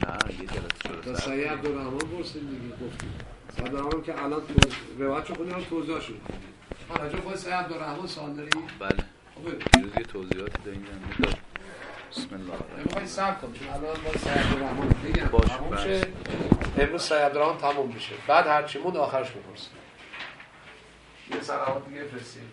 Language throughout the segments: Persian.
یه جلسه شده سعی عبدالرحمن برسیم دیگه گفتیم. سعی عبدالرحمن که الان روایت چون خودم توضیح شد. راجع به سعی عبدالرحمن سوال داری؟ بله. دیروز یه توضیحاتی داریم داد. بسم الله الرحمن الرحیم. میخوای صبر کن چون الان با سعی عبدالرحمن بگم تموم شه. امروز سعی عبدالرحمن تموم میشه. بعد هر چی موند آخرش بپرسیم. یه سلام دیگه فرستیم.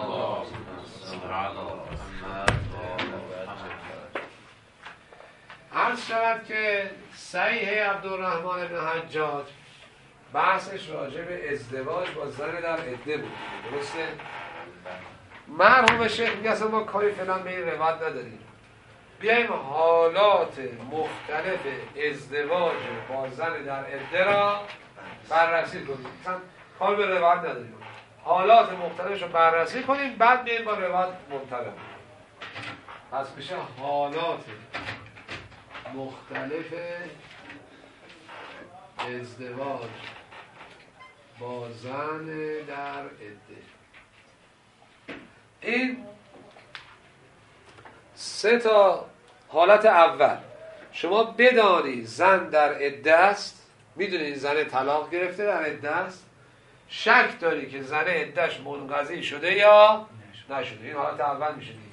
عرض شود که صحیح عبدالرحمن بن حجاج بحثش راجع به ازدواج با زن در عده بود. درسته؟ مرحوم شیخ میگه اصلا ما کاری فعلا به این روایت نداریم. بیایم حالات مختلف ازدواج با زن در عده را بررسی کنیم. مثلا کار به روایت نداریم. حالات مختلفش رو بررسی کنیم بعد بیایم با روایت منطبق. پس میشه حالات مختلف ازدواج با زن در عده. این سه تا حالت اول شما بدانی زن در عده است، میدونی زن طلاق گرفته در عده است، شک داری که زن عدهش منقضی شده یا نشده. این حالت اول میشه دیگه.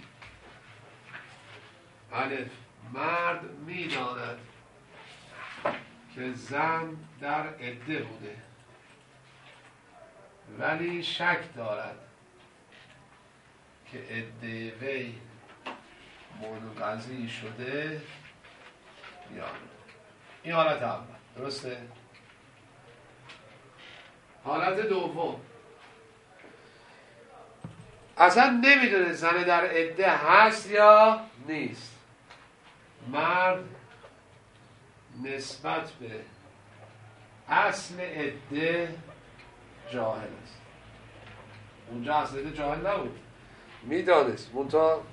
الف مرد میداند که زن در عده بوده ولی شک دارد که عده وی منقضی شده یا نه. این حالت اول. درسته؟ حالت دوم اصلا نمیدونه زن در عده هست یا نیست. مرد نسبت به اصل عده جاهل است. اونجا اصل عده جاهل نبود، میدانست منتها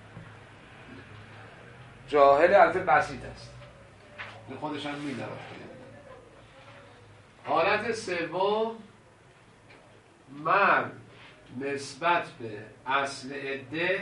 جاهل البته بسیط است، به خودش هم میدونه. حالت سوم مرد نسبت به اصل عده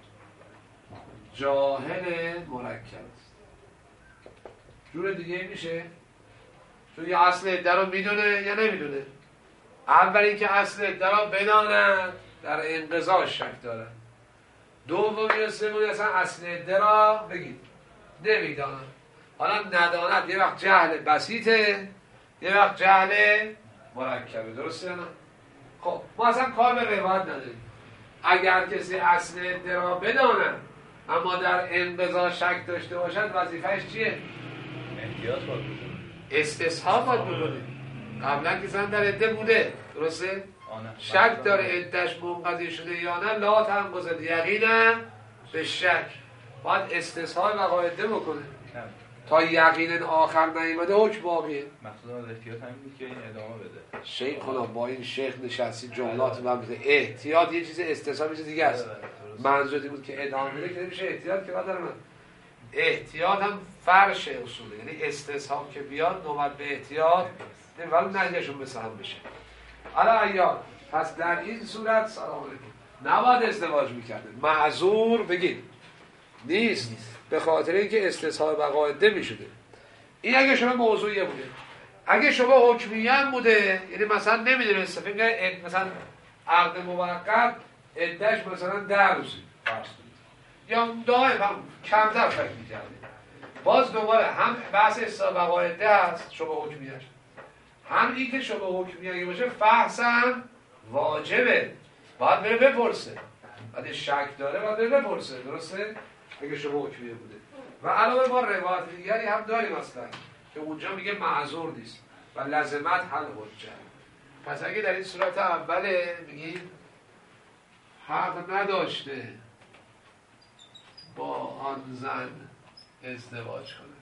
جاهل مرکب است. جور دیگه میشه چون یه اصل عده رو میدونه یا نمیدونه. اول اینکه اصل عده رو بداند در انقضا شک داره. دومی و سومی اصلا اصل عده را بگید نمیداند. حالا نداند یه وقت جهل بسیطه یه وقت جهل مرکبه. درسته یا نه؟ خب ما اصلا کار به روایت نداریم. اگر کسی اصل عده را بداند اما در انقضا شک داشته باشد وظیفهش چیه؟ احتیاط باید بکنه. استصحاب باید بکنه. قبلا که زن در عده بوده. درسته؟ شک داره عدهش منقضی شده یا نه لا تنقض یقینا به شک. باید استصحاب و قاعده بکنه تا یقینا آخر نیامده حکم باقیه. مقصود از احتیاط همین بود که این ادامه بده. شیخ خدا با این شیخ نشستی جملات من بده. احتیاط یه چیز استصحاب یه چیز دیگه است. منظوری بود که ادامه بده که نمیشه احتیاط که قدر من. احتیاط هم فرش اصوله، یعنی استصحاب که بیاد نوبت به احتیاط ولی نهیشون مثل هم بشه. حالا ایار پس در این صورت سلام علیکم نباید ازدواج میکرده. معذور بگید نیست به خاطر اینکه استصحاب و قاعده میشده. این اگه شما موضوعیه بوده. اگه شما حکمیه هم بوده یعنی مثلا نمیدونسته فکر مثلا عقد موقت عدهش مثلا 10 روزه یا دائم کمتر فکر میکرده. باز دوباره هم بحث استصحاب و قاعده هست شما حکمیهش، هم این که شما حکمیه اگه باشه فحصم واجبه باید بره بپرسه. بعد شک داره باید بره بپرسه. درسته؟ اگه شما حکمیه بوده. و علاوه ما روایت دیگری هم داریم اصلا که اونجا میگه معذور نیست و لزمت حل حجه. پس اگه در این صورت اوله میگیم حق نداشته با آن زن ازدواج کنه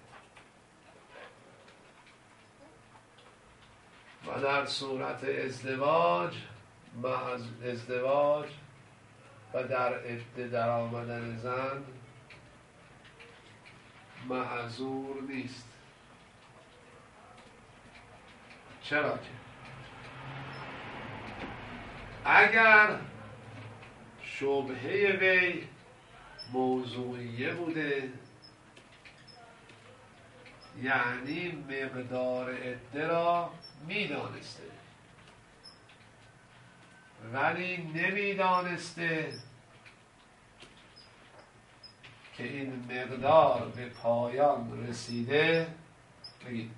و در صورت ازدواج و در عده در آمدن زن معذور نیست. چرا که اگر شبهه وی موضوعیه بوده یعنی مقدار عده را میدانسته ولی نمیدانسته که این مقدار به پایان رسیده بگید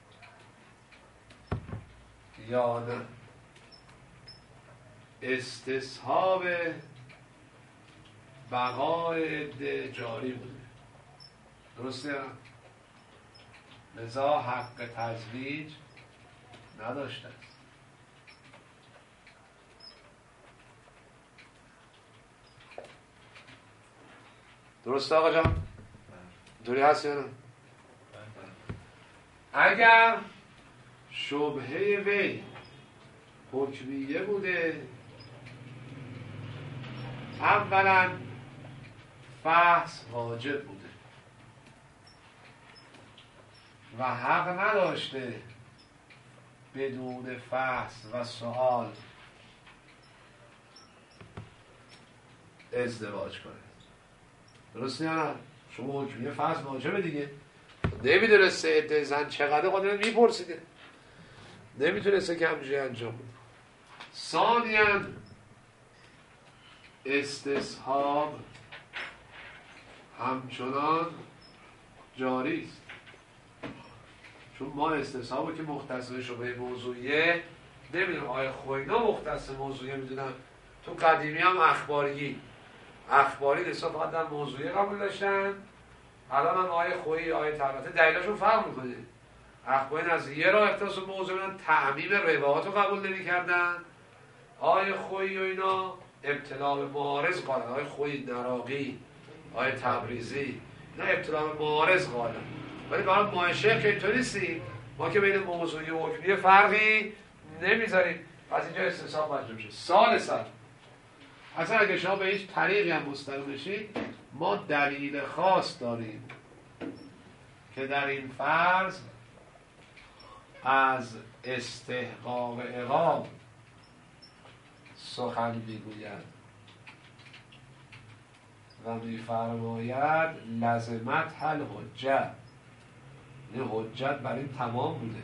یا نه. استصحاب بقای عده جاری بوده، درسته؟ لذا حق تزویج نداشته است. درسته آقا جان؟ دوری هست یا نه؟ اگر شبهه وی حکمیه بوده، اولا فحص واجب بوده و حق نداشته بدون فحص و سؤال ازدواج کنه. درسته یا نه؟ شما حکمیه فحص واجبه دیگه، نمیدونسته عده زن چقدر خودم میپرسیده، نمیتونسته که همجوری انجام بده. ثانیاً استصحاب همچنان جاری است، چون ما استصحابو که مختص به شبهه موضوعیه نمیدونم آیا خوینا مختص موضوعیه میدونم. تو قدیمی هم اخباری حساب فقط در موضوعیه قبول داشتن، الان هم آیه خویی آیه تبته دلیلشون فرق میکنه. اخباری از یه راه اختصاص موضوع میدن، تعمیم روایات رو قبول نمی‌کردن. آیه خویی و اینا ابتلا به معارض قائلن، آیه خویی، نراقی، آیه تبریزی اینا ابتلا به معارض قائلن. ولی برای ما شیخ که اینطوری نیستیم، ما که بین موضوعی و حکمی فرقی نمیذاریم، از اینجا استصحاب مجموع میشه. ثالثاً اصلا اگه شما به هیچ طریقی هم مستقیم بشید، ما دلیل خاص داریم که در این فرض از استحقاق عقاب سخن میگوید و میفرماید لزمت حل حجت، این حجت بر این تمام بوده،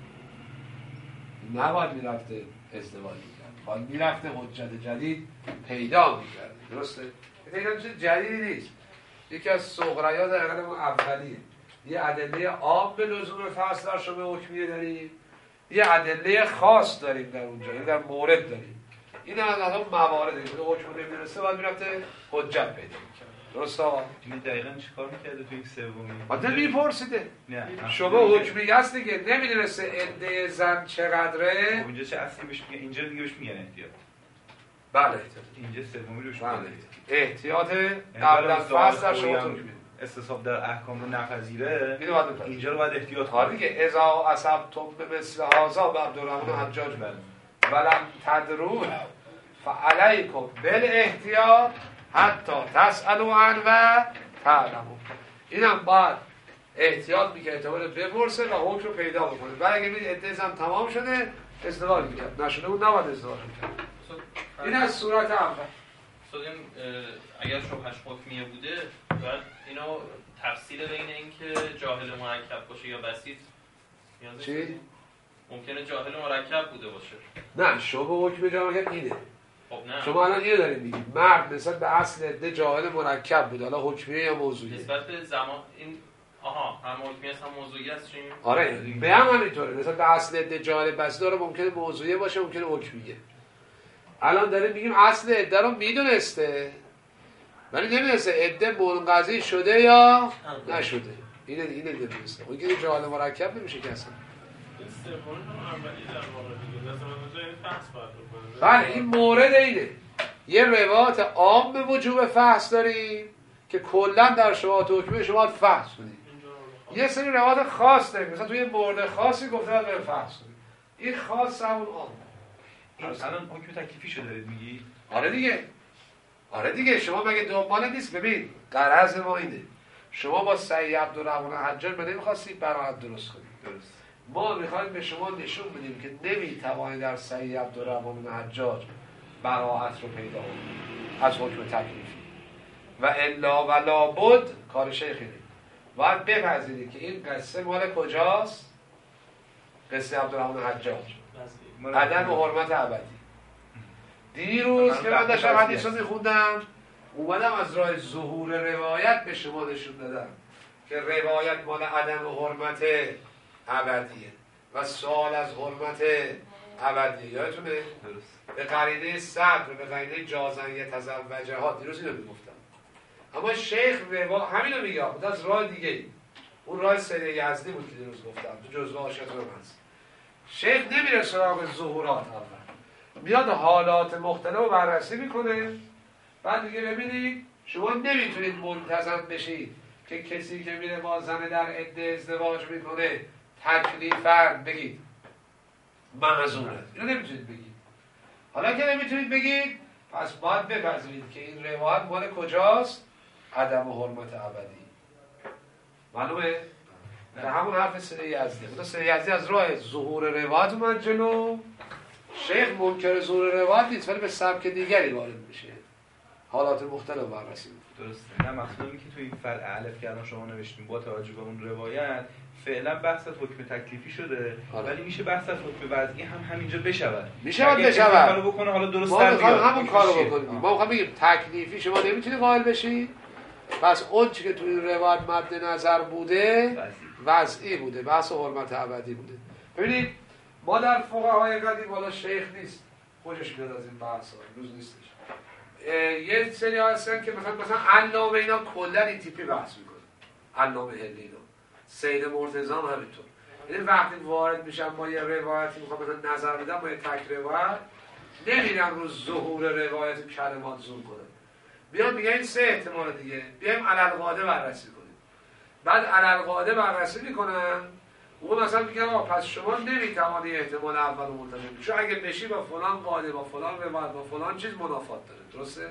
نباید میرفته ازدواج میکرد، باید میرفته حجت جدید پیدا میکرد. درسته؟ این چیز جدیدی نیست، یکی از صغریات عقل ما اولیه. یه ادله عام به لزوم فصل در شبه حکمیه داریم، یه ادله خاص داریم در اونجا، یعنی در مورد داریم. این از اون موارد که حکم نمیرسه باید میرفته حجت پیدا میکرد. درسته آقا؟ این دقیقاً چیکار میکرده تو این سومی؟ بعد میپرسیده نه شبه حکمیه است دیگه، نمیدونسته عده زن چقدره. خب اینجا چه اصلی بهش میگن؟ اینجا دیگه بهش میگن احتیاط. بله احتیاط. اینجا سومی روش بله میگن احتیاط قبل از فصل در شبه حکمیه. استصحاب در احکام رو نپذیره، اینجا رو باید احتیاط کنید. آره دیگه اذا اصبتم بمثل هذا عبدالرحمن حجاج ولم تدروا فعلیکم بالاحتیاط حتی تسألوا عنه و تعلموا. اینم باید احتیاط میکنه تا بپرسه و حکم رو پیدا بکنه. بعد اگه ببینید عده زن تمام شده ازدواج میکرد، نشده بود نباید ازدواج میکرد. این از صورت اول. اگر شبهش حکمیه بوده باید اینو تفصیل بین این که جاهل مرکب باشه یا بسیط. چی؟ ممکنه جاهل مرکب بوده باشه. نه شبه حکم جامعه اینه. خب نه. شما الان اینو دارید میگید مرد نسبت به اصل عده جاهل مرکب بود، حالا حکمیه یا موضوعیه؟ نسبت به زمان این هم حکمی است هم موضوعی است. چی؟ آره به هم همینطوره، نسبت به اصل عده جاهل بسیط داره، ممکنه موضوعیه باشه ممکنه حکمیه. الان داریم میگیم اصل عده رو میدونسته ولی نمیدونسته عده منقضی شده یا نشده. اینه نمیدونسته. اون که جاهل مرکب نمیشه که اصلا. بله این مورد اینه. یه روایت عام به وجوب فحص داریم که کلا در شبهات حکمیه شما باید فحص کنید. یه سری روایت خاص داریم مثلا توی مورد خاصی گفته باید بریم فحص کنید. این خاص همون عام. الان حکم تکلیفی شو دارید میگی؟ آره دیگه شما مگه دنبال نیست؟ ببین غرض ما اینه، شما با سعی عبدالرحمن حجاج من نمیخواستی براءت درست کنید. درست. ما میخوایم به شما نشون بدیم که نمیتوانید در سعی عبدالرحمن حجاج براءت رو پیدا کنید از حکم تکلیفی و الا و لابد کار شیخ اینه. باید بپذیرید که این قصه مال کجاست؟ قصه عبدالرحمن حجاج، عدم و حرمت ابدی. دیروز که من داشتم حدیث رو میخوندم اومدم از راه ظهور روایت به شما نشون دادم که روایت مال عدم و حرمت ابدیه و سوال از حرمت ابدیه. یادتونه؟ به قرینه صبر، به قرینه جازن یتزوجه ها، دیروز اینو میگفتم. اما شیخ همینو میگه بود از راه دیگه. اون راه سید یزدی بود که دیروز گفتم تو جزوه آشیات رو هست. شیخ نمیره سراغ ظهورات، اول میاد حالات مختلف رو بررسی میکنه، بعد دیگه ببینید شما نمیتونید منتظم بشید که کسی که میره با زن در عده ازدواج میکنه تکلیفاً بگید معذوره. اینو نمیتونید بگید. حالا که نمیتونید بگید پس باید بپذیرید که این روایت مال کجاست؟ عدم و حرمت ابدی. معلومه؟ که همون حرف سید یزدی. خدا سید یزدی از راه ظهور روایت اومد جلو. شیخ منکر ظهور روایت نیست ولی به سبک دیگری وارد میشه، حالات مختلف بررسی میکنه. درسته. نه مخصوصا که تو این فرع الف که الان شما نوشتیم با توجه به اون روایت فعلا بحث از حکم تکلیفی شده، ولی میشه بحث از حکم وضعی هم همینجا بشود. میشه بشود. کارو بکنه حالا درست در بیاد. ما همون کارو بکنیم. ما میخوام بگیم تکلیفی شما نمیتونید قائل بشی. پس اون چی که تو این روایت مد نظر بوده وضعی بوده، بحث حرمت ابدی بوده. ببینید ما در فقهای قدیم والا شیخ نیست، خوشش میاد از این بحثا، روز نیستش. یه سری هستن که مثلا علامه اینا کلا این تیپی بحث میکنه. علامه هلی اینا، سید مرتضی هم همینطور. یعنی وقتی وارد میشن با یه روایتی میخوام مثلا نظر بدم با یه تک روایت، نمیرن رو ظهور روایت کلمات زوم کنن. بیان میگن این سه احتمال دیگه، بیایم علالقاعده بررسی کنیم. بعد علالقاعده بررسی میکنن، اون مثلا میگن پس شما نمیتوانی احتمال اول رو منتظر چون اگه بشی با فلان قاعده با فلان روایت با فلان چیز منافات داره. درسته؟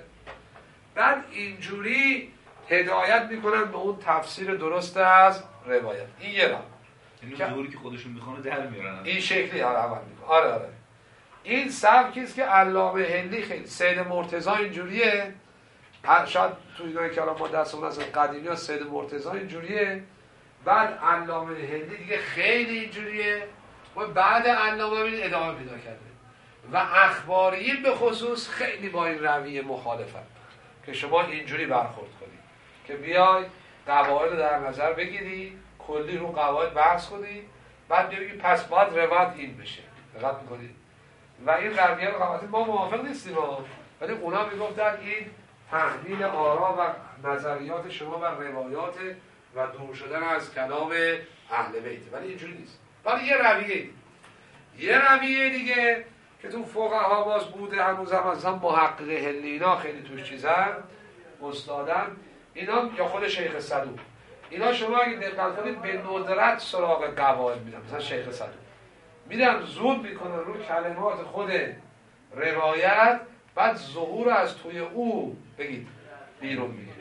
بعد اینجوری هدایت میکنن به اون تفسیر درست از روایت. این یه راه. یعنی ظهوری که خودشون میخوان در میارن. این شکلی عمل میکنه. آره. این سبکیست که علامه هندی خیلی سید مرتضی اینجوریه. شاید توی اینایی که الان ما دستمون از قدیمی ها سید مرتضی اینجوریه. بعد علامه هندی دیگه خیلی اینجوریه و بعد علامه این ادامه پیدا کرده و اخباریین به خصوص خیلی با این رویه مخالفن که شما اینجوری برخورد کنید که بیای قواعد رو در نظر بگیری، کلی رو قواعد بحث کنی، بعد بگی پس باید روایت این بشه. دقت می‌کنید؟ و این رویه رو البته ما موافق نیستیم ولی اونا میگفتن این تحلیل آرا و نظریات شما و روایات و دور شدن از کلام اهل بیت، ولی اینجوری نیست. ولی یه رویه دیگه که تو فقها باز بوده هنوز هم مثلا محقق هلینا خیلی توش چیزن استادن اینا یا خود شیخ صدوق، اینا شما اگه دقت کنید به ندرت سراغ قواعد میرن. مثلا شیخ صدوق میرن زود میکنن رو کلمات خود روایت، بعد ظهور از توی او بگید بیرون میکشن.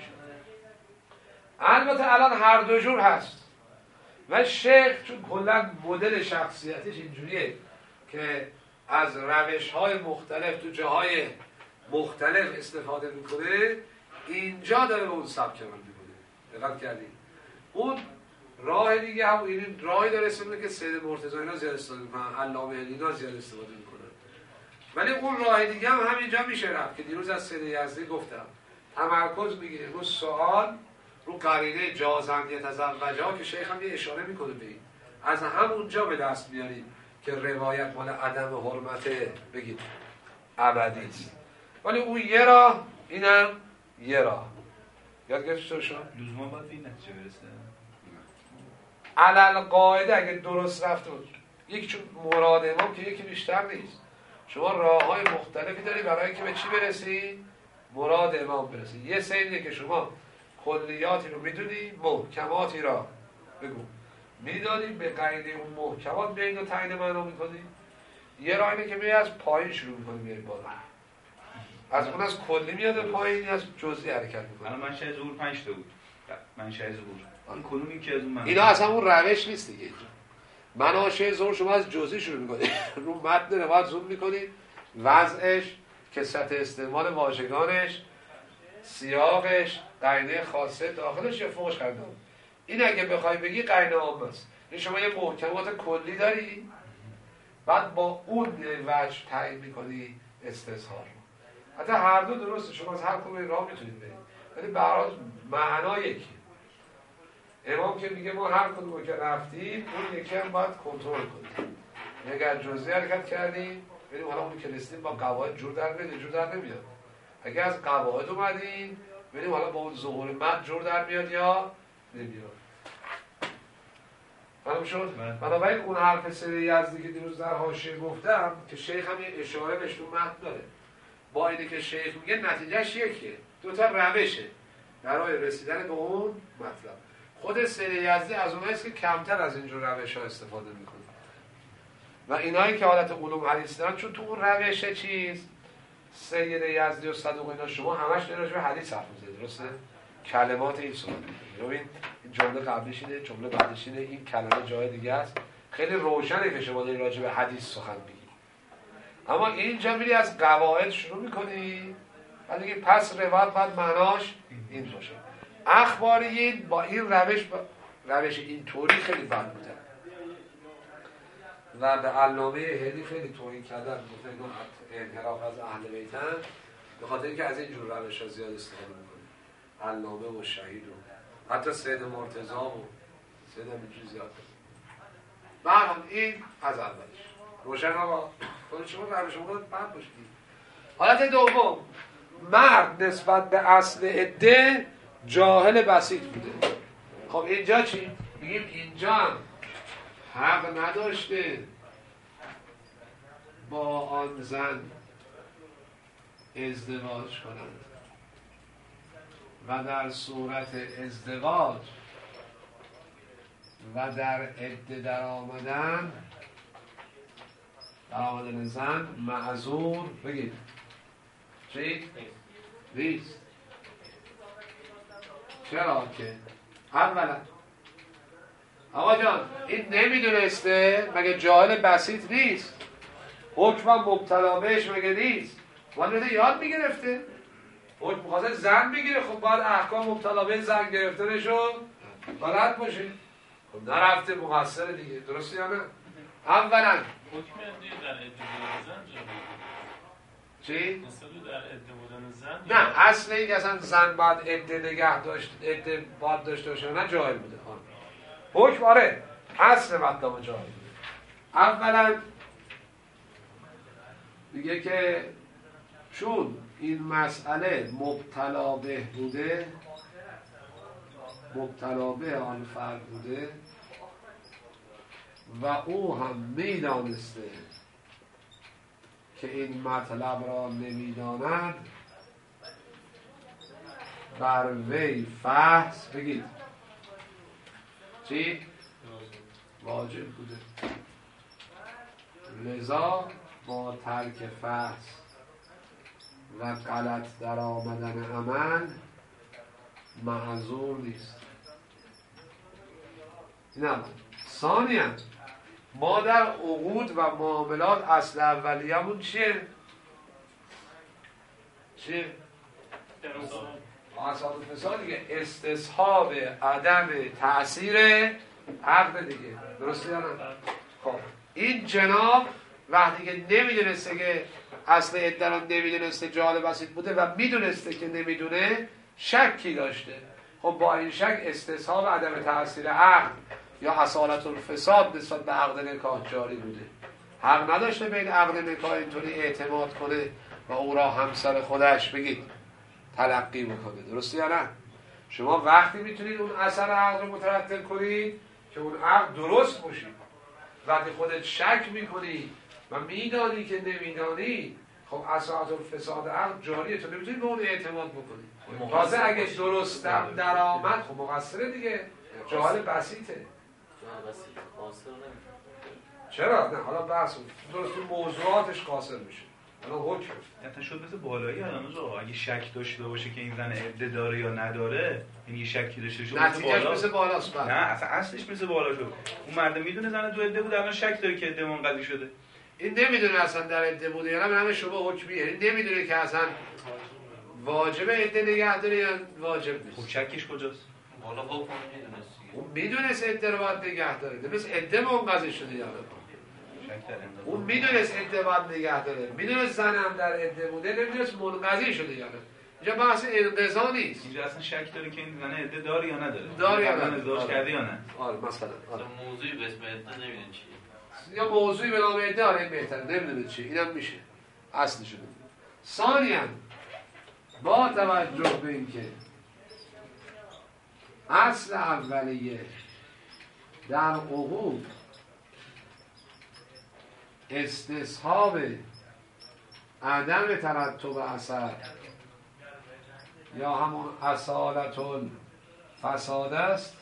البته الان هر دو جور هست و شیخ چون کلا مدل شخصیتش اینجوریه که از روش‌های مختلف تو جاهای مختلف استفاده میکنه، اینجا داره به اون سبک عمل میکنه. دقت کردید؟ اون راه دیگه هم این راهی داره استفاده که سید مرتضی اینا زیاد استفاده میکنن، علامه اینا زیاد استفاده میکنن. ولی اون راه دیگه هم همینجا میشه رفت که دیروز از سید یزدی گفتم تمرکز میگیره رو سوال، رو قرینه جازن یتزوجها که شیخ هم یه اشاره میکنه به این، از همونجا به دست میاریم که روایت مال عدم حرمت بگید ابدی است. ولی اون یه راه، اینم یه راه. یاد گرفتید شما؟ لزوما باید به این نتیجه برسه. علل قاعده اگه درست رفته بود یکی چون مراد امام که یکی بیشتر نیست، شما راه‌های مختلفی داری برای که به چی برسی؟ مراد امام برسی. یه سریه که شما کلیاتی رو میدونی، محکماتی را بگو میدانی، به قاعده اون محکمات بیاین و تعیین معنا میکنی. یه راه اینه که میای از پایین شروع میکنی میای بالا، از اون از کلی میاد به پایین، از جزئی حرکت میکنی. الان منشأ ظهور 5 تا بود. منشأ ظهور این کدومی که از اون اینا اصلا اون روش نیست دیگه. مناشأ ظهور شما از جزئی شروع میکنی رو متن روایت زوم میکنی، وضعش، کثرت استعمال واژگانش، سیاقش، قرینه خاصه داخلش یا فوقش خریدم. این اگه بخوای بگی قرینه عامه است. این شما یه محکمات کلی داری، بعد با اون وجه تعیین میکنی استظهار رو. حتی هر دو درسته، شما از هر کدوم راه میتونید برید، ولی به هر حال معنا یکی. امام که میگه ما هر کدوم که رفتیم اون یکی هم باید کنترل کنیم. اگر جزئی حرکت کردیم بریم حالا اون که رسیدیم با قواعد جور در میاد، جور در نمیاد. اگر از قواعد اومدیم بریم حالا با اون ظهور مد جور در میاد یا نمیاد. معلوم شد؟ بنابراین اون حرف سری یزدی که دیروز در حاشیه گفتم که شیخ هم یه اشاره بهش تو متن داره، با اینه که شیخ میگه نتیجهش یکیه، دو تا روشه برای رسیدن به اون مطلب. خود سری یزدی از اوناییست که کمتر از اینجور روش ها استفاده میکنه و اینایی که حالت علوم حدیث دارن، چون تو اون روش چیز سید یزدی و صدوق اینا شما همش دارین راجع به حدیث حرف میزنید، درسته؟ کلمات این صحبت ببین، این جمله قبلیش اینه، جمله بعدش اینه، این کلمه جای دیگه است. خیلی روشنه که شما دارین راجع به حدیث سخن میگید. اما اینجا میری از قواعد شروع میکنی بعد دیگه پس روایت بعد معناش این باشه. اخباریین با این روش اینطوری خیلی بد بودن و به علامه هلی خیلی توهین کردن، گفتن اینا انحراف از اهل بیتن، به خاطر اینکه از این جور روش‌ها زیاد استفاده میکنه. علامه و شهید و حتی سید مرتضی و سید همینجوری زیاد. برحال این از اولش روشن آقا خود شما روش خودت بد باشید. حالت دوم، مرد نسبت به اصل عده جاهل بسیط بوده. خب اینجا چی؟ میگیم اینجا هم حق نداشته با آن زن ازدواج کنند و در صورت ازدواج و در عده در آمدن زن معذور بگید چی؟ نیست. چرا که؟ اولا آقا جان این نمیدونسته مگه جاهل بسیط نیست؟ حکم مبتلا بهش مگه نیست؟ باید یاد میگرفته؟ حکم خواست زن بگیره، خب باید احکام مبتلا به زن گرفته نشد بلد باشه. خب نرفته مقصر دیگه، درسته یا نه؟ اولا حکم عده در عده بودن زن چی؟ مثلا در عده بودن زن نه اصل این که اصلا زن باید عده نگه داشت، عده باید داشته باشه، نه جاهل بوده. حکم آره اصل مطلب جاهل بوده. اولا میگه که چون این مسئله مبتلا به بوده، مبتلا به آن فرد بوده و او هم میدانسته که این مطلب را نمیداند، بر وی فحص بگید چی؟ واجب بوده. لذا با ترک فحص و غلط در آمدن عمل معذور نیست. این اول. ثانیاً ما در عقود و معاملات اصل اولیه‌مون چیه؟ چیه؟ اصل فساد دیگه، استصحاب عدم تأثیر عقد دیگه، درسته یا نه؟ خب این جناب وقتی که نمیدونسته که اصل عده رو نمیدونسته جاهل بسیط بوده و میدونسته که نمیدونه، شکی داشته. خب با این شک استصحاب عدم تأثیر عقد یا اصالت الفساد نسبت به عقد نکاح جاری بوده. حق نداشته به این عقد نکاح اینطوری اعتماد کنه و او را همسر خودش بگید تلقی بکنه، درسته یا نه؟ شما وقتی میتونید اون اثر عقد رو مترتب کنید که اون عقد درست باشه. وقتی خودت شک میکنی و میدانی که نمیدانی، خب اصالت الفساد عقد جاریه، تو نمیتونی به اون اعتماد بکنی. تازه اگه درستم در آمد خب مقصره دیگه، جاهل بسیطه. چرا؟ نه حالا بحث درست موضوعاتش قاصر میشه. حالا حکم حتی شد مثل بالایی آنجا اگه شک داشته باشه که این زن عده داره یا نداره، یعنی شکی داشته باشه نتیجهش مثل بالاست. نه اصلا اصلش مثل بالا شد. اون مرد میدونه زن دو عده بود، الان شک داره که عده منقضی شده. این نمیدونه اصلا در عده بوده یا نه، همه شما حکمیه. این نمیدونه که اصلا واجب عده نگه داره یا واجب نیست. خب شکش کجاست؟ بالا حکم میدونست اون میدونست عده رو باید نگه داره، مثل عده منقضی شده یا نه؟ اون میدونست عده باید نگه داره، میدونست زن هم در عده بوده، نمیدونست منقضی شده یا نه. اینجا بحث انقضا نیست. اینجا اصلا شک داره که این زن عده داره یا نداره، داره یا نه، ازدواج کرده یا نه. آره مثلا موضوعی به اسم عده نمیدونی چیه، یا موضوعی به نام عده، آره این بهتره، نمیدونه چیه، اینم میشه اصلش نمیدونه. ثانیاً با توجه به اینکه اصل اولیه در عقوق استصحاب عدم ترتب اثر یا همون اصالت الفساد است،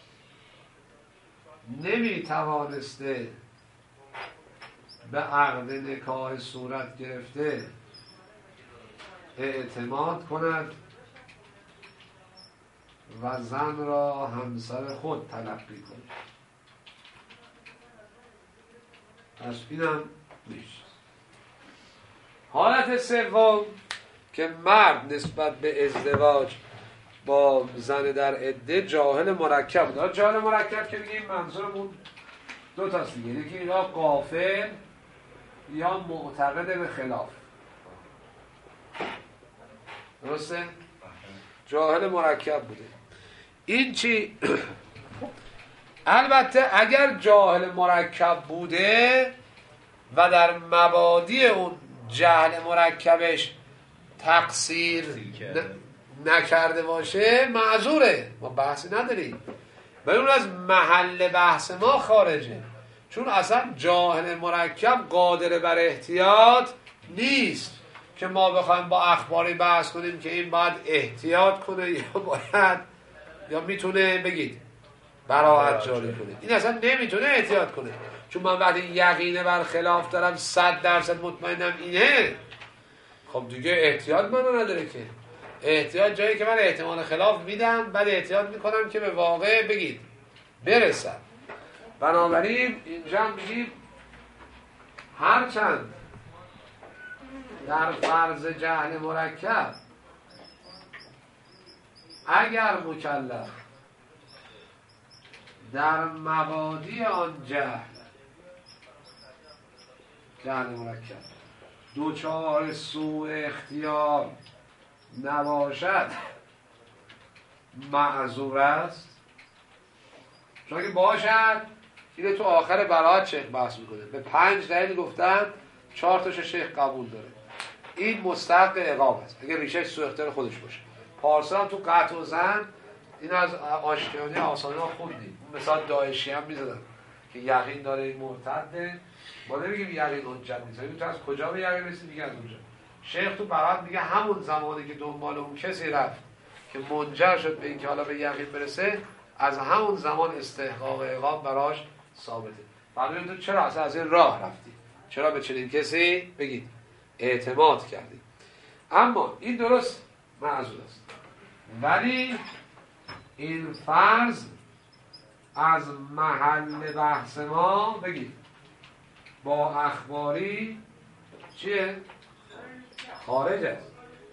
نمی توانسته به عقد نکاح صورت گرفته اعتماد کند و زن را همسر خود تلقی کند. پس اینم میشه. حالت سوم که مرد نسبت به ازدواج با زن در عده جاهل مرکب بود. جاهل مرکب که بگیم منظورمون دو تاست دیگه، یکی یا غافل یا معتقد به خلاف. درسته؟ جاهل مرکب بوده. این چی؟ البته اگر جاهل مرکب بوده و در مبادی اون جهل مرکبش تقصیر نکرده باشه معذوره، ما بحثی نداریم، ولی اون از محل بحث ما خارجه، چون اصلا جاهل مرکب قادر بر احتیاط نیست که ما بخوایم با اخباری بحث کنیم که این باید احتیاط کنه یا باید یا میتونه بگید براءت جاری کنه. این اصلا نمیتونه احتیاط کنه، چون من وقتی یقینه بر خلاف دارم 100% مطمئنم اینه، خب دیگه احتیاط منو نداره که. احتیاط جایی که من احتمال خلاف میدم، بعد احتیاط میکنم که به واقع بگید برسم. بنابراین اینجا میگیم هرچند در فرض جهل مرکب اگر مکلف در مبادی آن جهل مرکب دوچار سوء اختیار نباشد معذور است، چون اگه باشد اینه تو آخر براءت شیخ بحث میکنه، به 5 دلیل گفتن 4 تاش شیخ قبول داره. این مستحق عقاب است اگه ریشش سوء اختیار خودش باشه. پارسال هم تو قطع و زن این از آشتیانی آسانی ها خوندیم، مثلا داعشی هم میزدن که یقین داره این مرتده، ما نمیگیم یقین حجت نیست، میگیم تو از کجا به یقین رسید؟ میگه از اونجا. شیخ تو براءت میگه همون زمانی که دنبال اون کسی رفت که منجر شد به اینکه حالا به یقین برسه، از همون زمان استحقاق عقاب براش ثابته. معلومه تو چرا اصلا از این راه رفتی، چرا به چنین کسی بگید اعتماد کردی. اما این درست معذور است، ولی این فرض از محل بحث ما بگید با اخباری چیه؟ خارج است.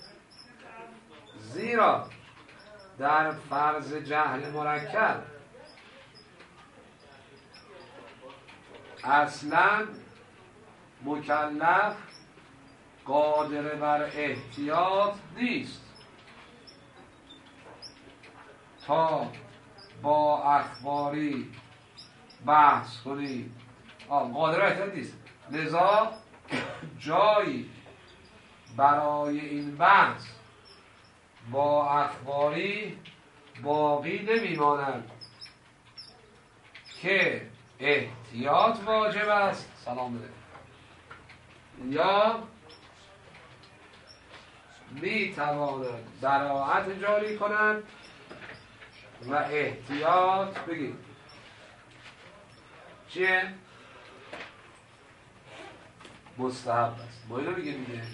زیرا در فرض جهل مرکب اصلا مکلف قادر بر احتیاط نیست تا با اخباری بحث کنید. قادر بر احتیاط نیست، لذا جایی برای این بحث با اخباری باقی نمیماند که احتیاط واجب است سلام علیکم، یا میتواند براءت جاری کند و احتیاط بگید چیه؟ مستحب است. ما اینو میگیم دیگه،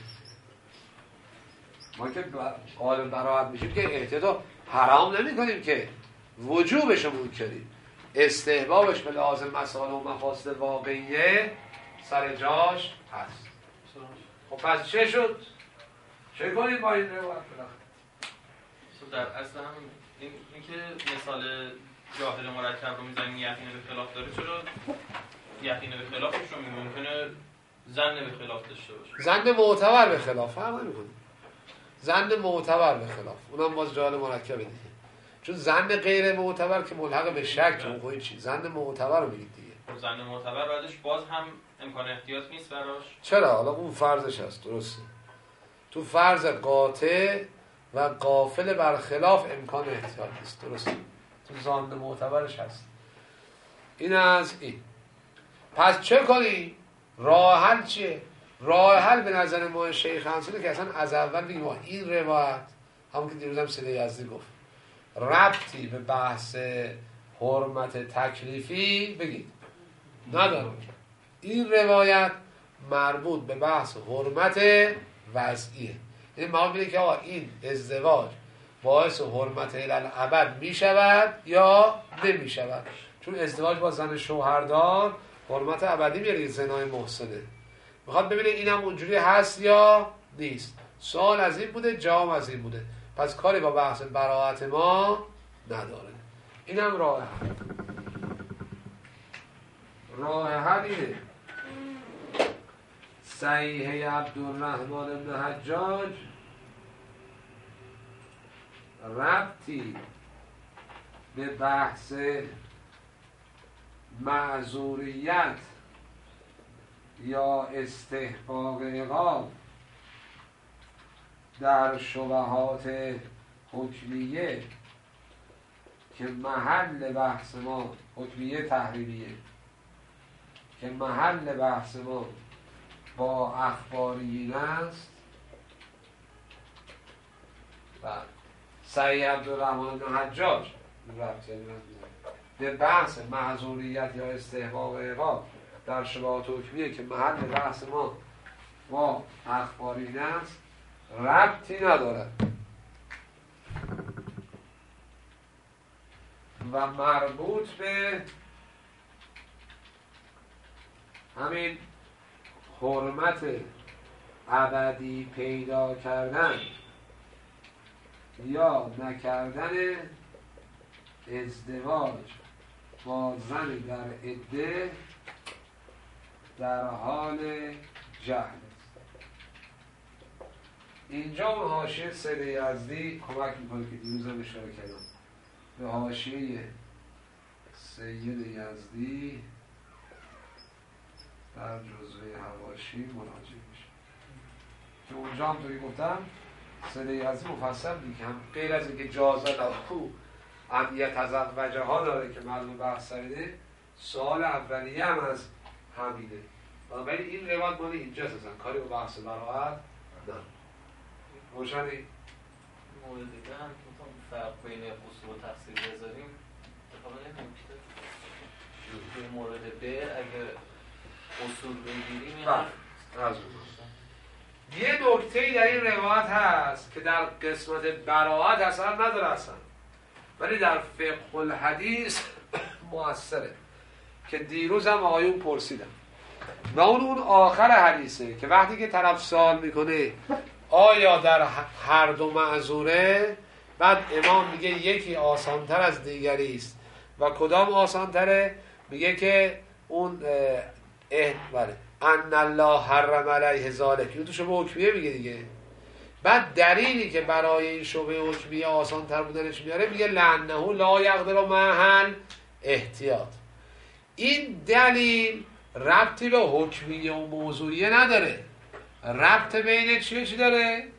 ما که قائل براءت میشیم که احتیاط حرام نمی کنیم، که وجوبش رو منکریم، استحبابش به لازم مسائل و مفاسد واقعیه سر جاش هست. خب پس چه شد؟ چه کنیم با این روایت؟ در اصل هم این که مثال جاهل مرکب رو میزنیم یقین به خلاف داره، چرا یقین به خلافش رو میگیم؟ ممکنه ظن به خلاف داشته باشه. ظن معتبر به خلاف فرق نمی‌کنه. ظن معتبر به خلاف اونم باز جاهل مرکبه دیگه، چون ظن غیر معتبر که ملحق به شک تو اون چی، ظن معتبر رو میگید دیگه. ظن معتبر بعدش باز هم امکان احتیاط نیست براش. چرا؟ حالا اون فرضش هست، درسته. تو فرض قاطع و غافل برخلاف امکان احتیاط نیست، درسته. تو ظن معتبرش هست. این از این. پس چه کنی؟ راه حل چیه؟ راه حل به نظر ما شیخ همسونه که اصلا از اول بگیم این روایت همون که دیروز هم سیده یزدی گفت ربطی به بحث حرمت تکلیفی بگید نداره. این روایت مربوط به بحث حرمت وضعیه. این ما میگه که این ازدواج باعث حرمت الابد می شود یا نمی شود، چون ازدواج با زن شوهردار حرمت ابدی میاره، زنای محسنه. میخواد ببینه اینم اونجوری هست یا نیست. سوال از این بوده، جواب از این بوده، پس کاری با بحث براءت ما نداره. اینم راه حل. راه حل اینه صحیح عبدالرحمن بن حجاج ربطی به بحث معذوریت یا استحقاق عقاب در شبهات حکمیه که محل بحث ما حکمیه تحریمیه که محل بحث ما با اخباریین است و صحیح عبدالرحمن بن حجاج به بحث معذوریت یا استحقاق عقاب در شبهات حکمیه که محل بحث ما با اخباریین است ربطی ندارد و مربوط به همین حرمت ابدی پیدا کردن یا نکردن ازدواج با زن در عده در حال جهل است. اینجا به حاشیه سید یزدی کمک میکنه که دیروز هم اشاره کردم، به حاشیه سید یزدی در جزوه حواشی مراجعه میشه که اونجا هم توی گفتم سید یزدی مفصل دیگه هم غیر از اینکه جازه لهو ان یتزوجه ها داره که معلوم بحث سریده، سوال اولیه هم از همینه. ولی این روایت مال اینجاست، اصلا کاری با بحث براءت نه. روشنی؟ مورد دیگه هم که فرق بین اصول و تفسیر بذاریم اتفاقا نمیشه. توی مورد ب اگه اصول بگیریم یه نکته‌ای در این روایت هست که در قسمت براءت اثر نداره اصلا، ولی در فقه الحدیث مؤثره که دیروز هم آقایون پرسیدن و اون آخر حدیثه که وقتی که طرف سوال میکنه آیا در هر دو معذوره، بعد امام میگه یکی آسانتر از دیگری است و کدام آسانتره؟ میگه که اون بله ان الله حرم علیه ذالک، اون تو شبه حکمیه میگه دیگه. بعد دلیلی که برای این شبه حکمیه آسانتر بودنش میاره میگه لعنه لا یقدر محل احتیاط. این دلیل ربطی به حکمیه و موضوعیه نداره، ربط بین چی داره؟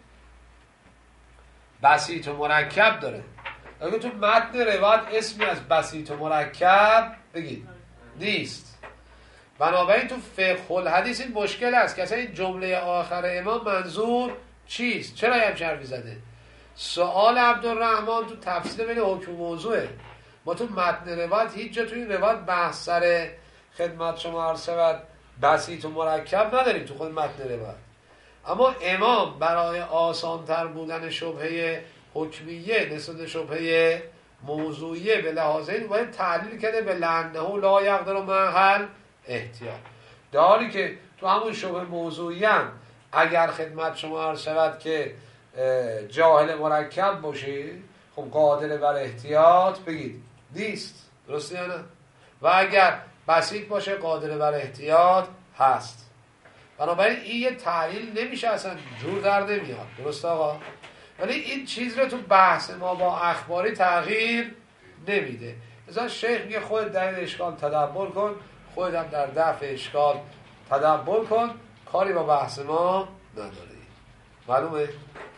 بسیط و مرکب داره. اگه تو متن روایت اسمی از بسیط و مرکب بگید نیست. بنابراین تو فقه الحدیث این مشکل است که اصلا این جمله آخر امام منظور چیست؟ چرا همچین حرفی زده؟ سوال عبدالرحمن تو تفسیر بین حکم و موضوعه. ما تو متن روایت هیچ جا تو این روایت بحث سر خدمت شما عرض شود بسیط و مرکب نداریم تو خود متن روایت. اما امام برای آسانتر بودن شبهه حکمیه نسبت شبهه موضوعیه به لحاظ این باید تعلیل کرده به لعنه لا یقدر محل احتیاط، در حالی که تو همون شبه موضوعی هم اگر خدمت شما عرض شود که جاهل مرکب باشه خب قادر بر احتیاط بگید نیست. درسته یا نه؟ و اگر بسیط باشه قادر بر احتیاط هست. بنابراین این یه تعلیل نمیشه، اصلا جور در نمیاد. درسته آقا؟ ولی این چیز رو تو بحث ما با اخباری تغییر نمیده. مثلا شیخ میگه خود در این اشکال تدبر کن، خودت هم در دفع اشکال تدبر کن، کاری با بحث ما نداری. معلومه؟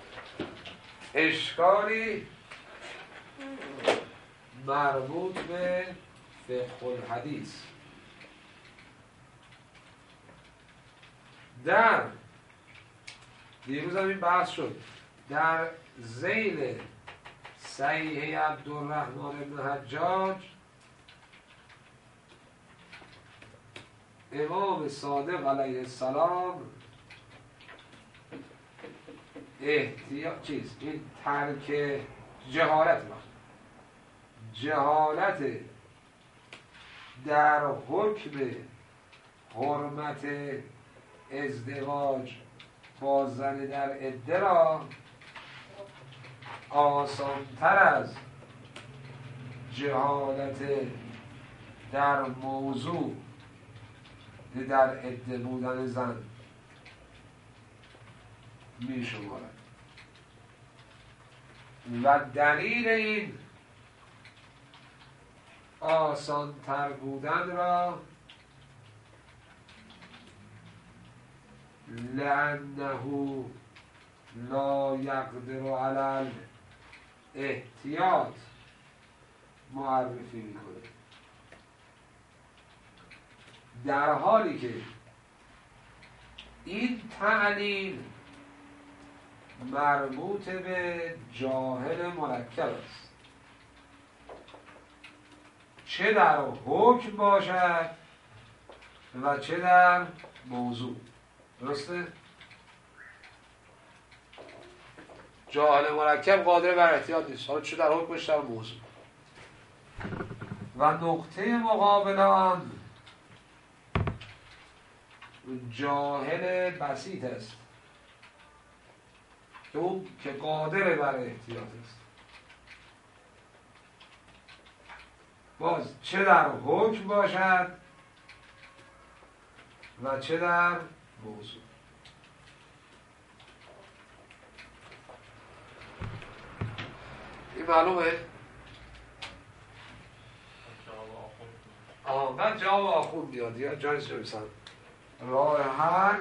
اشکالی مربوط به فقه الحدیث در دیروز هم این بحث شد در ذیل صحیح عبدالرحمن بن حجاج امام صادق علیه السلام احتیاط این ترک جهالت در حکم حرمت ازدواج با زن در عده را آسان‌تر از جهالت در موضوع در عده بودن زن می شمارد و دلیل این آسان‌تر بودن را لأنه لا یقدر علی احتیاط معرفی میکنه، در حالی که این تعلیل مربوط به جاهل مرکب است، چه در حکم باشد و چه در موضوع. درسته؟ جاهل مرکب قادر بر احتیاط نیست، حالا چه در حکمش در موضوع. و نقطه مقابل آن جاهل بسیط است که اون که قادر بر احتیاط است، باز چه در حکم باشد و چه در موضوع. این معلومه؟ من جواب آخون بیاد یا جایز رو بسن راه حل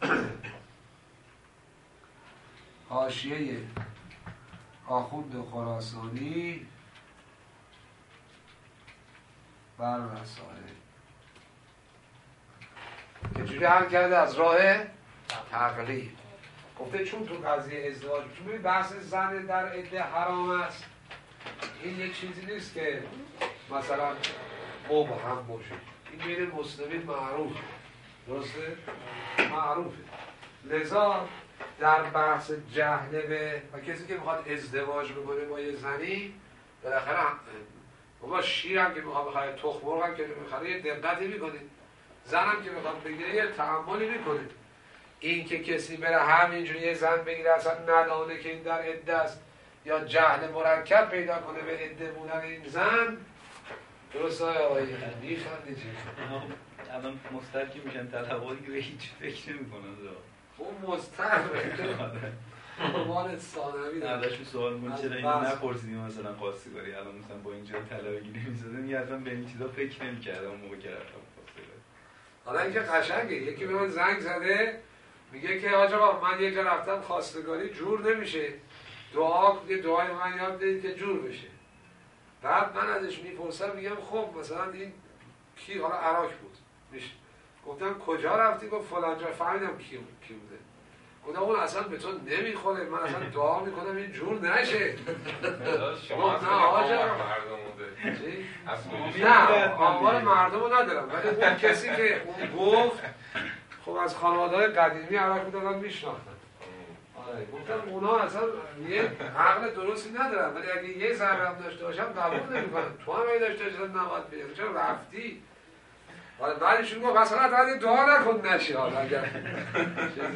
حاشیه آخوند خراسانی بر رساله که جوری حل کرده از راه تقلید. گفته چون تو قضیه ازدواج چون بحث زن در عده حرام است، این یک چیزی نیست که مثلا مبهم باشه، این بین مسلمین معروف، درسته؟ معروفه. لذا در بحث جهل به و کسی که میخواد ازدواج بکنه با یه زنی، بالاخره بابا شیر هم که میخواد بخواه تخم مرغ هم که میخواد یه دقتی میکنه، زن هم که میخواد بگیره یه تحملی میکنه. این که کسی بره همینجوری یه زن بگیره اصلا ندانه که این در عده است یا جهل مرکب پیدا کنه به عده بودن این زن، درست های آقایی میخنده چی؟ الان مسترکی میشن طلباتی که به هیچ فکر نمی کنن. اون مسترک عنوان ثانوی داره. نداشت سوال مون چرا اینو نپرسیدیم مثلا خواستگاری الان مثلا با اینجا طلبگی نمیزدن، یه اصلا به این چیزا فکر نمیکردم اون موقع که رفتم خواستگاری. حالا اینکه قشنگه، یکی به من زنگ زده میگه که حاج آقا من یه جا رفتم خواستگاری جور نمیشه، دعای من یاد بدید که جور بشه. بعد من ازش میپرسم میگم خب مثلا این کی، حالا عراق بود میشه، گفتم کجا رفتی؟ گفت فلان جا. فهمیدم کی بوده. گفتم اون اصلا به تو نمیخوره، من اصلا دعا میکنم این جور نشه. شما نه آجا نه آمار مردم رو ندارم، ولی اون کسی که اون گفت خب از خانواده‌های قدیمی عراق بودن من میشناختم. گفتم اونا اصلا یه عقل درستی ندارن، ولی اگه یه ذره هم داشته باشم قبول نمی‌کنم. تو هم اگه داشته باشی نباید بری، چرا رفتی؟ حالا بعدشون گفت مثلا بعد دعا نکن نشی. حالا اگر چیز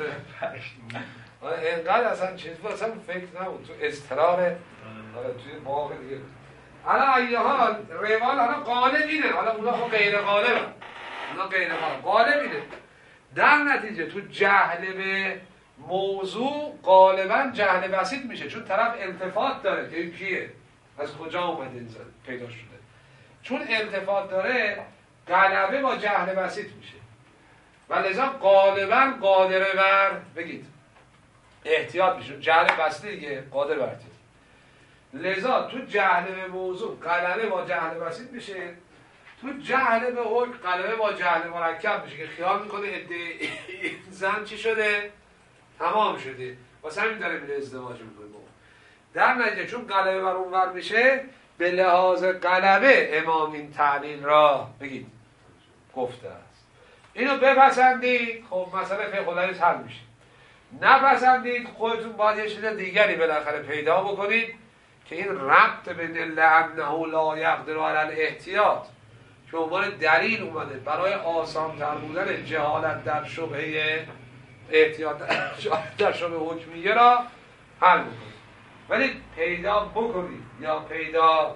اینقدر اصلا چیز اصلا فکر نبود، تو اضطرار حالا توی باغ دیگه. حالا ایه حال روال حالا غالب اینه، حالا اونا خب غیر غالبه، اونا غیر غالب اینه. در نتیجه تو جهل به موضوع غالبا جهل بسیط میشه، چون طرف التفات داره که این کیه، از کجا اومده این پیدا شده. چون التفات داره غلبه با جهل بسیط میشه و لذا غالبا قادر بر بگید احتیاط میشه. جهل بسیط دیگه قادر بر احتیاط. لذا تو جهل به موضوع غلبه با جهل بسیط میشه، تو جهل به حکم غلبه با جهل مرکب میشه که خیال میکنه عده زن چی شده؟ تمام شده، واسه همین داره میره ازدواج میکنه. در نتیجه چون غلبه بر اونور میشه، به لحاظ غلبه امام این تعلیل را بگید گفته است. اینو بپسندید خب مسئله فقه الحدیث حل میشه. نپسندید خودتون باید یه چیز دیگری بالاخره پیدا بکنید که این ربط بین لعنه لا یقدر علی الاحتیاط که عنوان دلیل اومده برای آسان‌تر بودن جهالت در شبهه احتیاط در شبهه حکمیه را حل بکنید. ولی پیدا بکنید یا پیدا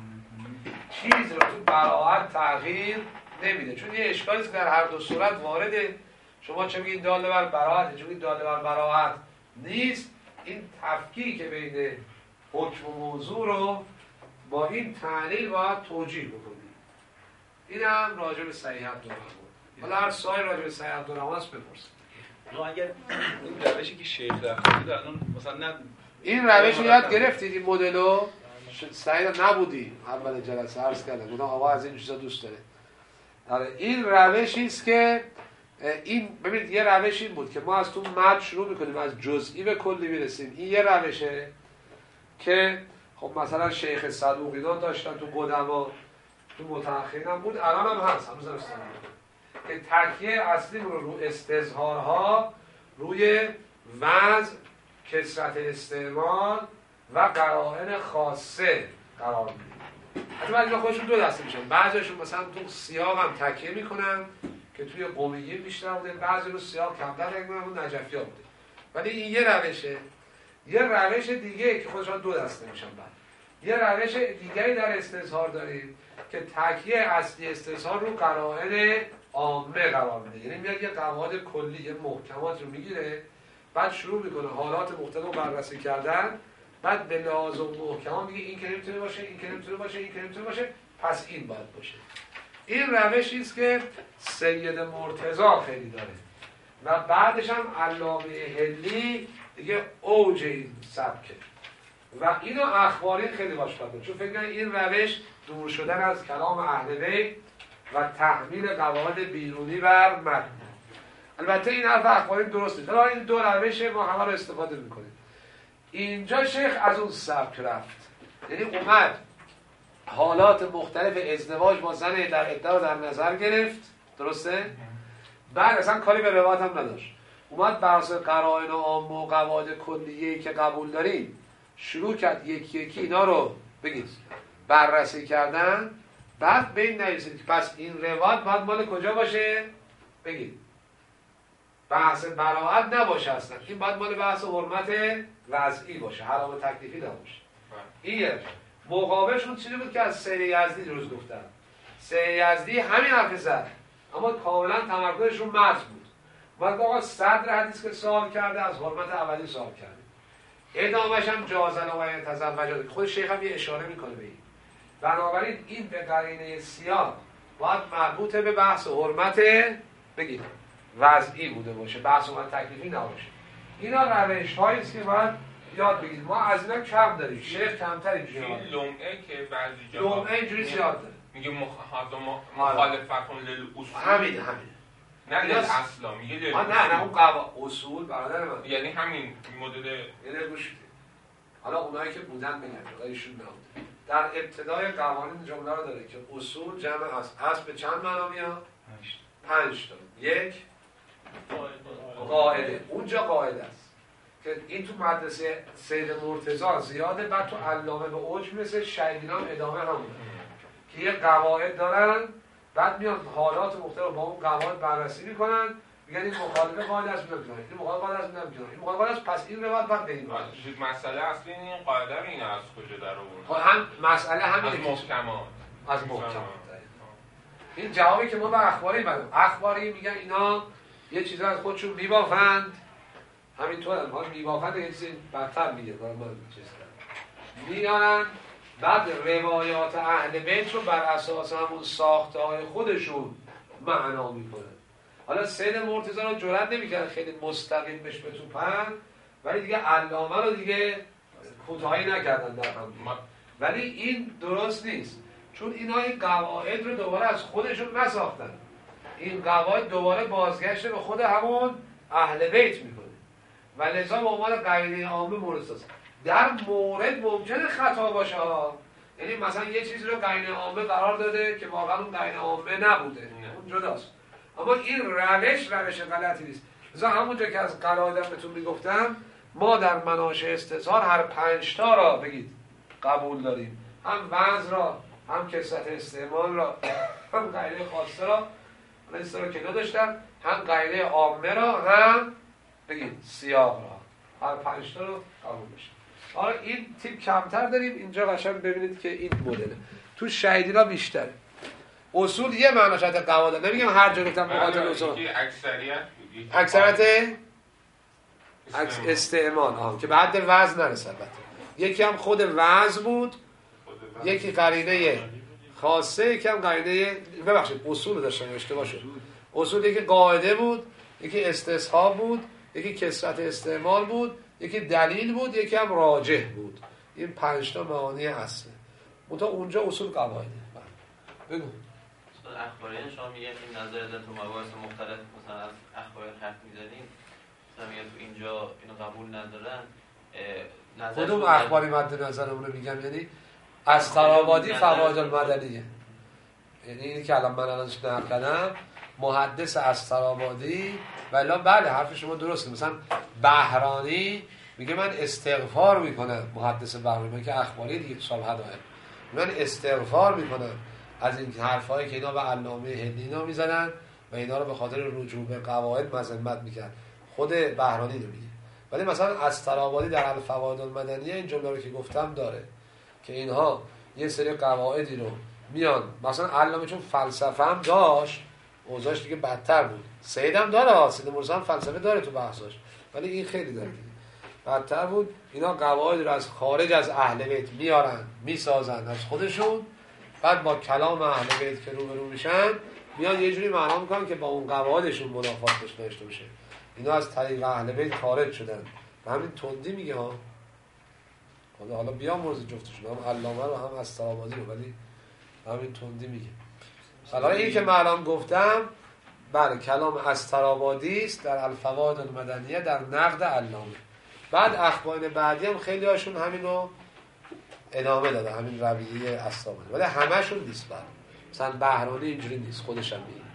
چیز رو تو براءت تغییر نمیده، چون یه اشکالی که در هر دو صورت وارده. شما چه میگید داله بر براءت، چه میگید داله بر براءت نیست. این تفکیک بین حکم و موضوع رو با این تعلیل باید توجیه بکنید. این هم راجع به صحیح عبدالرحمن بود. حالا هر سوال راجع به صحیح عبدالرحمن است بپرسید. اگر این روشی که شیخ رفته الان مثلا نه این روش رو یاد گرفتید؟ این مدلو سعید نبودی اول جلسه عرض کردم گفتم آقا از این چیزا دوست داره. آره این روشی است که این ببینید یه روش این بود که ما از تو مد شروع میکنیم از جزئی به کلی میرسیم. این یه روشه که خب مثلا شیخ صدوق اینا داشتن تو قدما، تو متأخرین هم بود، الان هم هست هنوز هم که تکیه اصلی رو استظهارها روی وضع، کثرت استعمال و قرائن خاصه قرار میدیم. حتی بعضی خودشون دو دسته میشن، بعضیشون مثلا تو سیاق هم تکیه میکنن که توی قومیه بیشتر بوده، بعضی رو سیاق کمتر تکیه میکنن اون نجفی ها بوده. ولی این یه روشه. یه روش دیگه که خودشون دو دسته میشن. بعد یه روش دیگری در استظهار داریم که تکیه اصلی استظهار رو قرائن عامه قرار میده، یعنی میاد یه قواعد کلی، یه محکمات رو میگیره، بعد شروع میکنه حالات مختلف رو بررسی کردن، بعد به لحاظ محکمات میگه این که نمیتونه باشه، این که نمیتونه باشه، این که نمیتونه باشه، پس این باید باشه. این روشی است که سید مرتضی خیلی داره و بعدش هم علامه حلی دیگه اوج این سبکه و اینو اخباری خیلی باش بده، چون فکر کنم این روش دور شدن از کلام اهل بیت و تحمیل قواعد بیرونی بر متن. البته این حرف اخباری درست نیست، این دو روش ما همه رو استفاده میکنیم. اینجا شیخ از اون سبک رفت، یعنی اومد حالات مختلف ازدواج با زن در عده در نظر گرفت، درسته؟ بعد اصلا کاری به روایت هم نداشت، اومد بر اساس قرائن عامه و قواعد کلیه‌ای که قبول داریم شروع کرد یکی یکی اینا رو بگید بررسی کردن، بعد به این نرسید که پس این روایت باید مال کجا باشه؟ بگید بحث براءت نباشه، اصلا این باید مال بحث حرمت وضعی باشه، حرام تکلیفی نباشه. این یه مقابلشون چیزی بود که از سید یزدی روز گفتن. سید یزدی همین حرف زد اما کاملا تمرکزش رو متن بود. بعد آقا صدر حدیث که سوال کرده از حرمت اولی سوال کرده، ادامهش هم جازن و یتزوج، خود شیخ هم یه اشاره میکنه به این. بنابراین این به قرینه سیاق باید مربوط به بحث حرمت بگید وضعی بوده باشه، بحث حرمت تکلیفی نباشه. اینا روش هایی است که باید یاد بگید. ما از اینا کم داریم، شیخ کمتر اینجوری این لمعه که بعضی جا لمعه اینجوری زیاد داره، میگه مخالفتون للاصول، همین نه للاصلا، میگه للاصول. نه اون اصول برادر من، یعنی همین مدل. یعنی گوش بدید، حالا اونایی که بودن بگن ایشون نبود. در ابتدای قوانین جمله رو داره که اصول جمع اصل به چند معنا میاد؟ 5 تا. یک قاعده، اونجا قاعده است که این تو مدرسه سید مرتضی زیاده، بعد تو علامه به اوج مثل شهیدینام ادامه همونه که یه قواعد دارن، بعد میان حالات مختلف با اون قواعد بررسی میکنن، میگن این مخالفه قاعده است میگن این مخالفه قاعده است میگن این مخالفه قاعده است، پس این روایت بعد به این روایت. مسئله اصلی این قاعده رو این از کجا در آورد؟ خب هم مسئله همینه از محکمات. از محکمات. این جوابی که ما به اخباری بدیم. اخباری میگن اینا یه چیزی از خودشون میبافند، همینطور هم میبافند، یه چیزی بدتر میگه میارن بعد روایات اهل بیت رو بر اساس همون ساخته های خودشون معنا میکنن. حالا سید مرتضی رو جرئت نمیکنن خیلی مستقیم بهش بتوپن، ولی دیگه علامه رو دیگه کوتاهی نکردن در هم. ولی این درست نیست، چون اینا این قواعد رو دوباره از خودشون نساختن. این قواعد دوباره بازگشت به خود همون اهل بیت میکنه و لذا به عنوان قاعده عامه مورد است. در مورد ممکنه خطا باشه ها، یعنی مثلا یه چیزی رو قاعده عامه قرار داده که واقعا اون قاعده عامه نبوده، اون جداست. اما این روش غلطی نیست. مثلا همونجا که از قواعد بهتون میگفتم، ما در مناشئ استظهار هر 5 تا را بگید قبول داریم، هم وضع را، هم کثرت استعمال را، هم قاعده خاصه را، من این رو که داشتم، هم قاعده عامه را، هم بگید سیاق را، هر 5 تا رو قبول داشتیم. حالا این تیپ کمتر داریم، اینجا قشنگ ببینید که این مدله. تو شهیدی را بیشتره. اصول یه معناش از قواعد، نمیگم هر جا گفتم مقاطع اصول. اکثریت استعمال که بعد وزن نرسه. البته یکی هم خود وزن بود، یکی قرینه خاصه، یکی هم قرینه، ببخشید اصول داشتن اشتباه شد. اصول یکی قاعده بود، یکی استصحاب بود، یکی کثرت استعمال بود، یکی دلیل بود، یکی هم راجح بود. این 5 تا معانی اصله. منتها اونجا اصول قواعده. بگو. اخباریان شما میگن این نظر تو مباحث مختلف مثلا از اخبار حرف میزنین، مثلا میگن تو اینجا اینو قبول ندارن. کدوم اخباری مد نظرمون رو میگم؟ یعنی از طرابادی فواید المدنیه، یعنی اینی که الان من الانش نقل کردم محدث از طرابادی. ولی بله حرف شما درسته. مثلا بهرانی میگه من استغفار میکنم، محدث بهرانی، من که اخباری دیگه شبهه داره، من استغفار میکنم از این حرفایی که اینا به علامه هندی اینا میزنن و اینا رو به خاطر رجوع به قواعد مذمت میکرد. خود بهرانی رو میگه. ولی مثلا از طرابادی در الفوائد المدنیه این جمله رو که گفتم داره که اینها یه سری قواعدی رو میان، مثلا علامه چون فلسفه هم داشت، اوضاعش دیگه بدتر بود. سید هم داره، سید مرزا هم فلسفه داره تو بحثاش، ولی این خیلی داره بدتر بود. اینا قواعد رو از خارج از اهل بیت میارن، میسازن از خودشون، بعد با کلام اهل بیت که روبرو میشن میان یه جوری معنا میکنن که با اون قواعدشون منافات داشته باشه. اینا از طریق اهل بیت خارج شدن و همین تندی میگه ها. حالا بیا مرز جفتشون، هم علامه رو هم از طرابادی رو، ولی همین تندی میگه. حالا این که من گفتم بله کلام از طرابادی است در الفوائد المدنیه در نقد علامه. بعد اخبار بعدی هم خیلی هاشون همینو ادامه داده، همین رویه اصحاب، ولی همه‌شون نیست. مثلا بهرانی اینجوری نیست، خودش هم میگه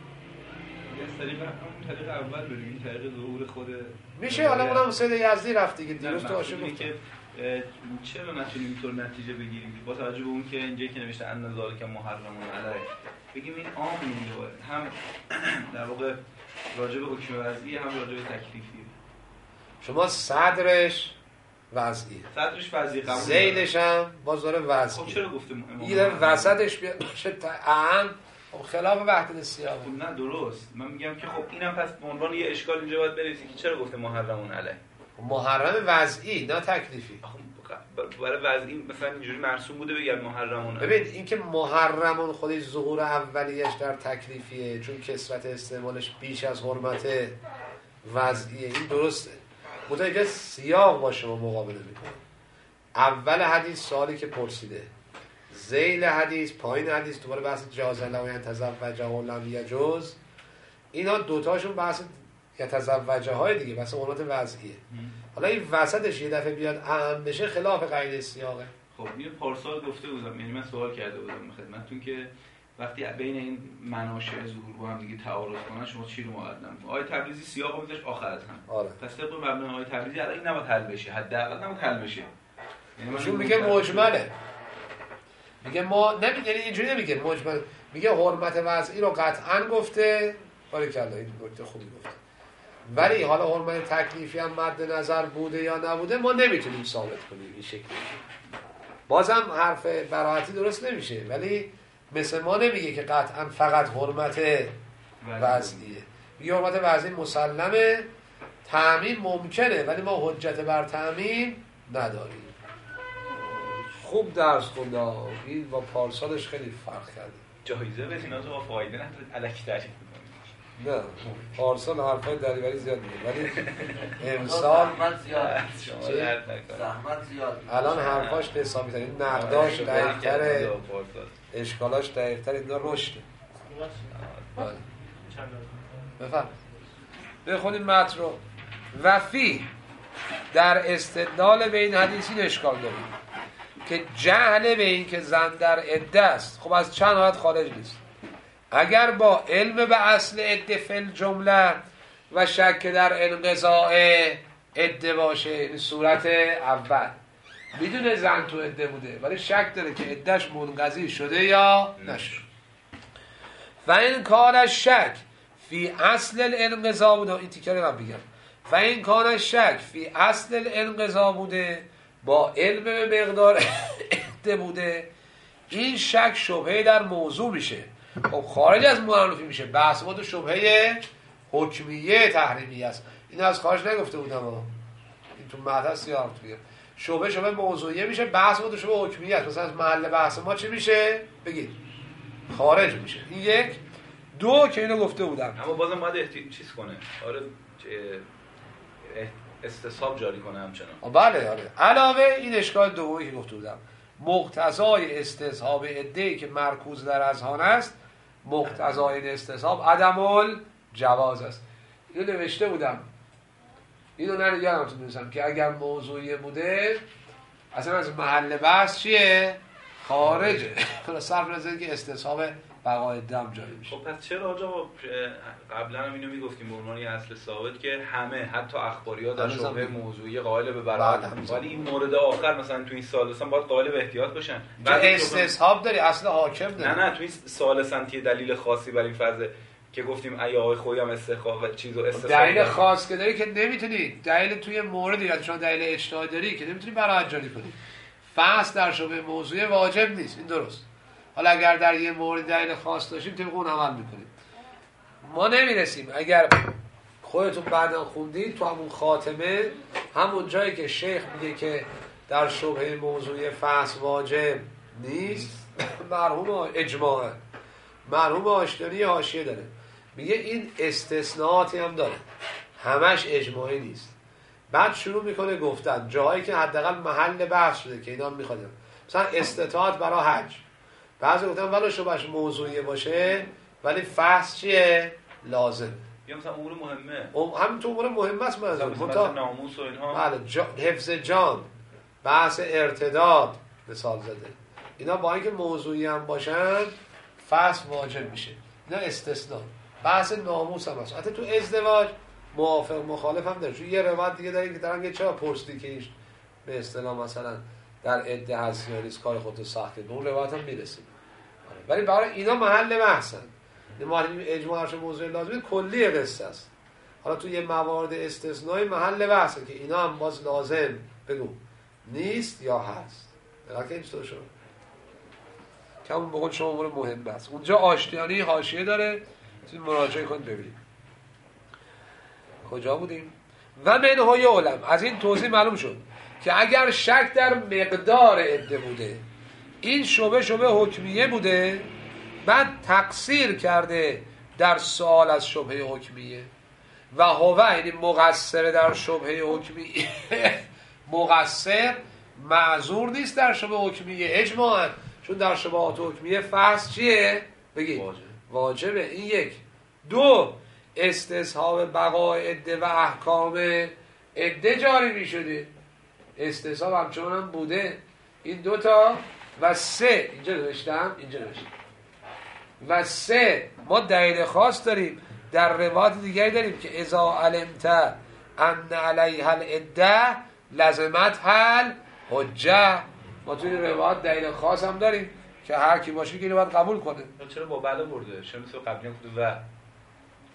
طریق اول بریم، این طریق ظهور خود میشه. حالا اونم سید یزدی رفت دیگه، دیروز تو عاشق بود که چرا نتونیم اینطور نتیجه بگیریم که با توجه به اون که اینجایی که نوشته ان ذالک محرم علیه، بگیم این عام میگه، هم در واقع راجع به حکم وضعی، هم راجع به تکلیفی. شما صدرش وضعی، صدرش وضعی قبول، زیدش هم باز داره وضعی. خب چرا گفتم این وسطش بیاد باشه اهم خلاف وحدت سیاق؟ خب نه درست، من میگم که خب اینم پس به عنوان یه اشکال اینجا باید بنویسی که چرا گفته محرمون علیه. محرم وضعی نه تکلیفی. برای وضعی مثلا اینجوری مرسوم بوده بگم محرمون. ببین این که محرمون خودش ظهور اولیش در تکلیفیه، چون کثرت استعمالش بیش از حرمت وضعیه، این درسته. متوجه سیاق با شما مقابله میکنه. اول حدیث سوالی که پرسیده، ذیل حدیث، پایین حدیث دوباره بحث جاز لو یتزوجه و لم یجوز، اینا دوتاشون بحث یتزوجه های دیگه، بحث حرمت وضعیه. حالا این وسطش یه دفعه بیاد اهم بشه خلاف قاعده سیاقه. خب اینو پارسال گفته بودم، یعنی من سوال کرده بودم خدمتتون که وقتی بین این مناشئ ظهور با هم دیگه تعارض کنن شما چی رو مقدم کنید؟ آیه تبریزی سیاقو میذاش آخر از هم. آره. پس طبق مبنای آیه تبریزی الان این نباید حل بشه، حداقل نباید حل بشه. یعنی چون میگه مجمله، میگه ما نمیگه، اینجوری نمیگه مجمل، میگه حرمت وضعی رو قطعا گفته باریکلا این نکته خوبی گفت. ولی حالا حرمت تکلیفی هم مد نظر بوده یا نبوده ما نمیتونیم ثابت کنیم این شکلی. بازم حرف براحتی درست نمیشه، ولی مثل ما نمیگه که قطعا فقط حرمت وضعیه، میگه حرمت وضعی مسلمه، تأمین ممکنه ولی ما حجت بر تأمین نداریم. خوب درس خونده، این با پارسالش خیلی فرق کرده. جایزه بدین از با فایده نداره الکی تعریف می‌کنید. نه پارسال حرفای دریوری زیاد میگه ولی امسال زحمت زیاد زحمت زیاد. الان حرفاش حسابی تر، این نقداش دقیق‌تره، اشکالاش دقیق‌تر، این دو رشده. بفهم بخونیم متن رو. وفی در استدلال به این حدیث این اشکال داریم که جهل به این که زن در عده است خب از چند حالت خارج نیست. اگر با علم به اصل عده فل جمله و شک در انقضاء عده باشه، این صورت اول میدونه زن تو عده بوده ولی شک داره که عدهش منقضی شده یا نشده. و این کار شک فی اصل الانقضاء بوده، این تیکه رو بگم، و این کار شک فی اصل الانقضاء بوده با علم به مقدار عده بوده، این شک شبهه در موضوع میشه، خب خارج از معنوفی میشه. بحث ما تو شبهه حکمیه تحریمیه است، این از خارج نگفته بودم این تو مدرس یاد بگم. شبهه موضوعیه میشه، بحث ما تو شبهه حکمیه است، مثلا از محل بحث ما چی میشه بگید خارج میشه. این یک. دو که اینو گفته بودم اما بازم باید چیز کنه، آره استصحاب جاری کنه همچنان. بله آره. علاوه این اشکال دومی که گفته بودم، مقتضای استصحاب عده‌ای که مرکوز در اذهان است، مقتضای این استصحاب عدم الجواز است. اینو نوشته بودم، اینو یادم می‌نویسم که اگر موضوعی بوده اصلا از محل بحث چیه؟ خارجه. صرف نظر که استصحاب بقای دم جاری میشه. خب پس چرا آقا قبلا هم اینو میگفتیم به عنوان اصل ثابت که همه حتی اخباری‌ها در شبهه موضوعی قائل به براءت، ولی این مورد آخر مثلا تو این ثالثا باید قائل به احتیاط باشن. استصحاب داری اصل حاکم داری. نه تو این ثالثا دلیل خاصی برای این فرض که گفتیم ای آقای خویی هم استخاف چیزو استصحاب دلیل خاص که داری که نمیتونی دلیل توی موردی یا شما دلیل اجتهادی داری که نمیتونی براءت جاری کنی. فحص در شبهه موضوعی واجب نیست، این درست. حالا اگر در یه مورد دلیل خاص داشتیم طبق اون عمل میکنیم. ما نمیرسیم. اگر خودتون بعدا خوندید تو همون خاتمه، همون جایی که شیخ میگه که در شبهه موضوعی فحص واجب نیست، مرحوم اجماعه، مرحوم آشتری حاشیه داره، میگه این استثناءاتی هم داره، همش اجماعی نیست. بعد شروع میکنه گفتن جایی که حداقل محل بحث شده که اینا میخوادن، مثلا استطاعت برای حج، بعضی گفتن ولو شبهش موضوعی باشه ولی فحص چیه؟ لازم. یا مثلا امور مهمه، همین تو امور مهمه است، مثلا ناموس و اینها، بله حفظ جان، بحث ارتداد مثال زده، اینا با اینکه موضوعی هم باشن فحص واجب میشه، اینا استثناء. بحث ناموس هم هست، حتی تو ازدواج موافق مخالف هم داره. چون یه روایت دیگه داریم که دارن که چرا پرسیدی که ایش به اصطلاح مثلا در عده هست یا نیست، کار خودتو سخته، به اون روایت هم میرسیم. ولی برای اینا محل بحثن. ما اجماعش موضوع لازمی کلی قصه است. حالا تو یه موارد استثنایی محل بحثه که اینا هم باز لازم بگو نیست یا هست. بلکه اینطور شد که همون بقول شما امور مهم است. اونجا آشتیانی حاشیه داره، مراجعه کن ببینید کجا بودیم. و منهای علم، از این توضیح معلوم شد که اگر شک در مقدار عده بوده، این شبهه حکمیه بوده، بعد تقصیر کرده در سوال از شبهه حکمیه و هو یعنی مقصر در شبهه حکمیه مقصر معذور نیست در شبهه حکمیه اجماعاً، چون در شبهات حکمیه فحص چیه؟ بگید واجبه. این یک. دو، استصحاب بقای عده و احکام عده جاری می شده، استصحاب همچنان هم بوده. این دوتا. و سه، اینجا نوشتم و سه، ما دلیل خاص داریم در روایت دیگری داریم که اذا علمت ان علیها العده لزمت حل حجه. ما توی روایت دلیل خاص هم داریم که هر کی باشه که اینو باید قبول کنه. چرا با بله برده؟ چرا مثل قبلی گفته و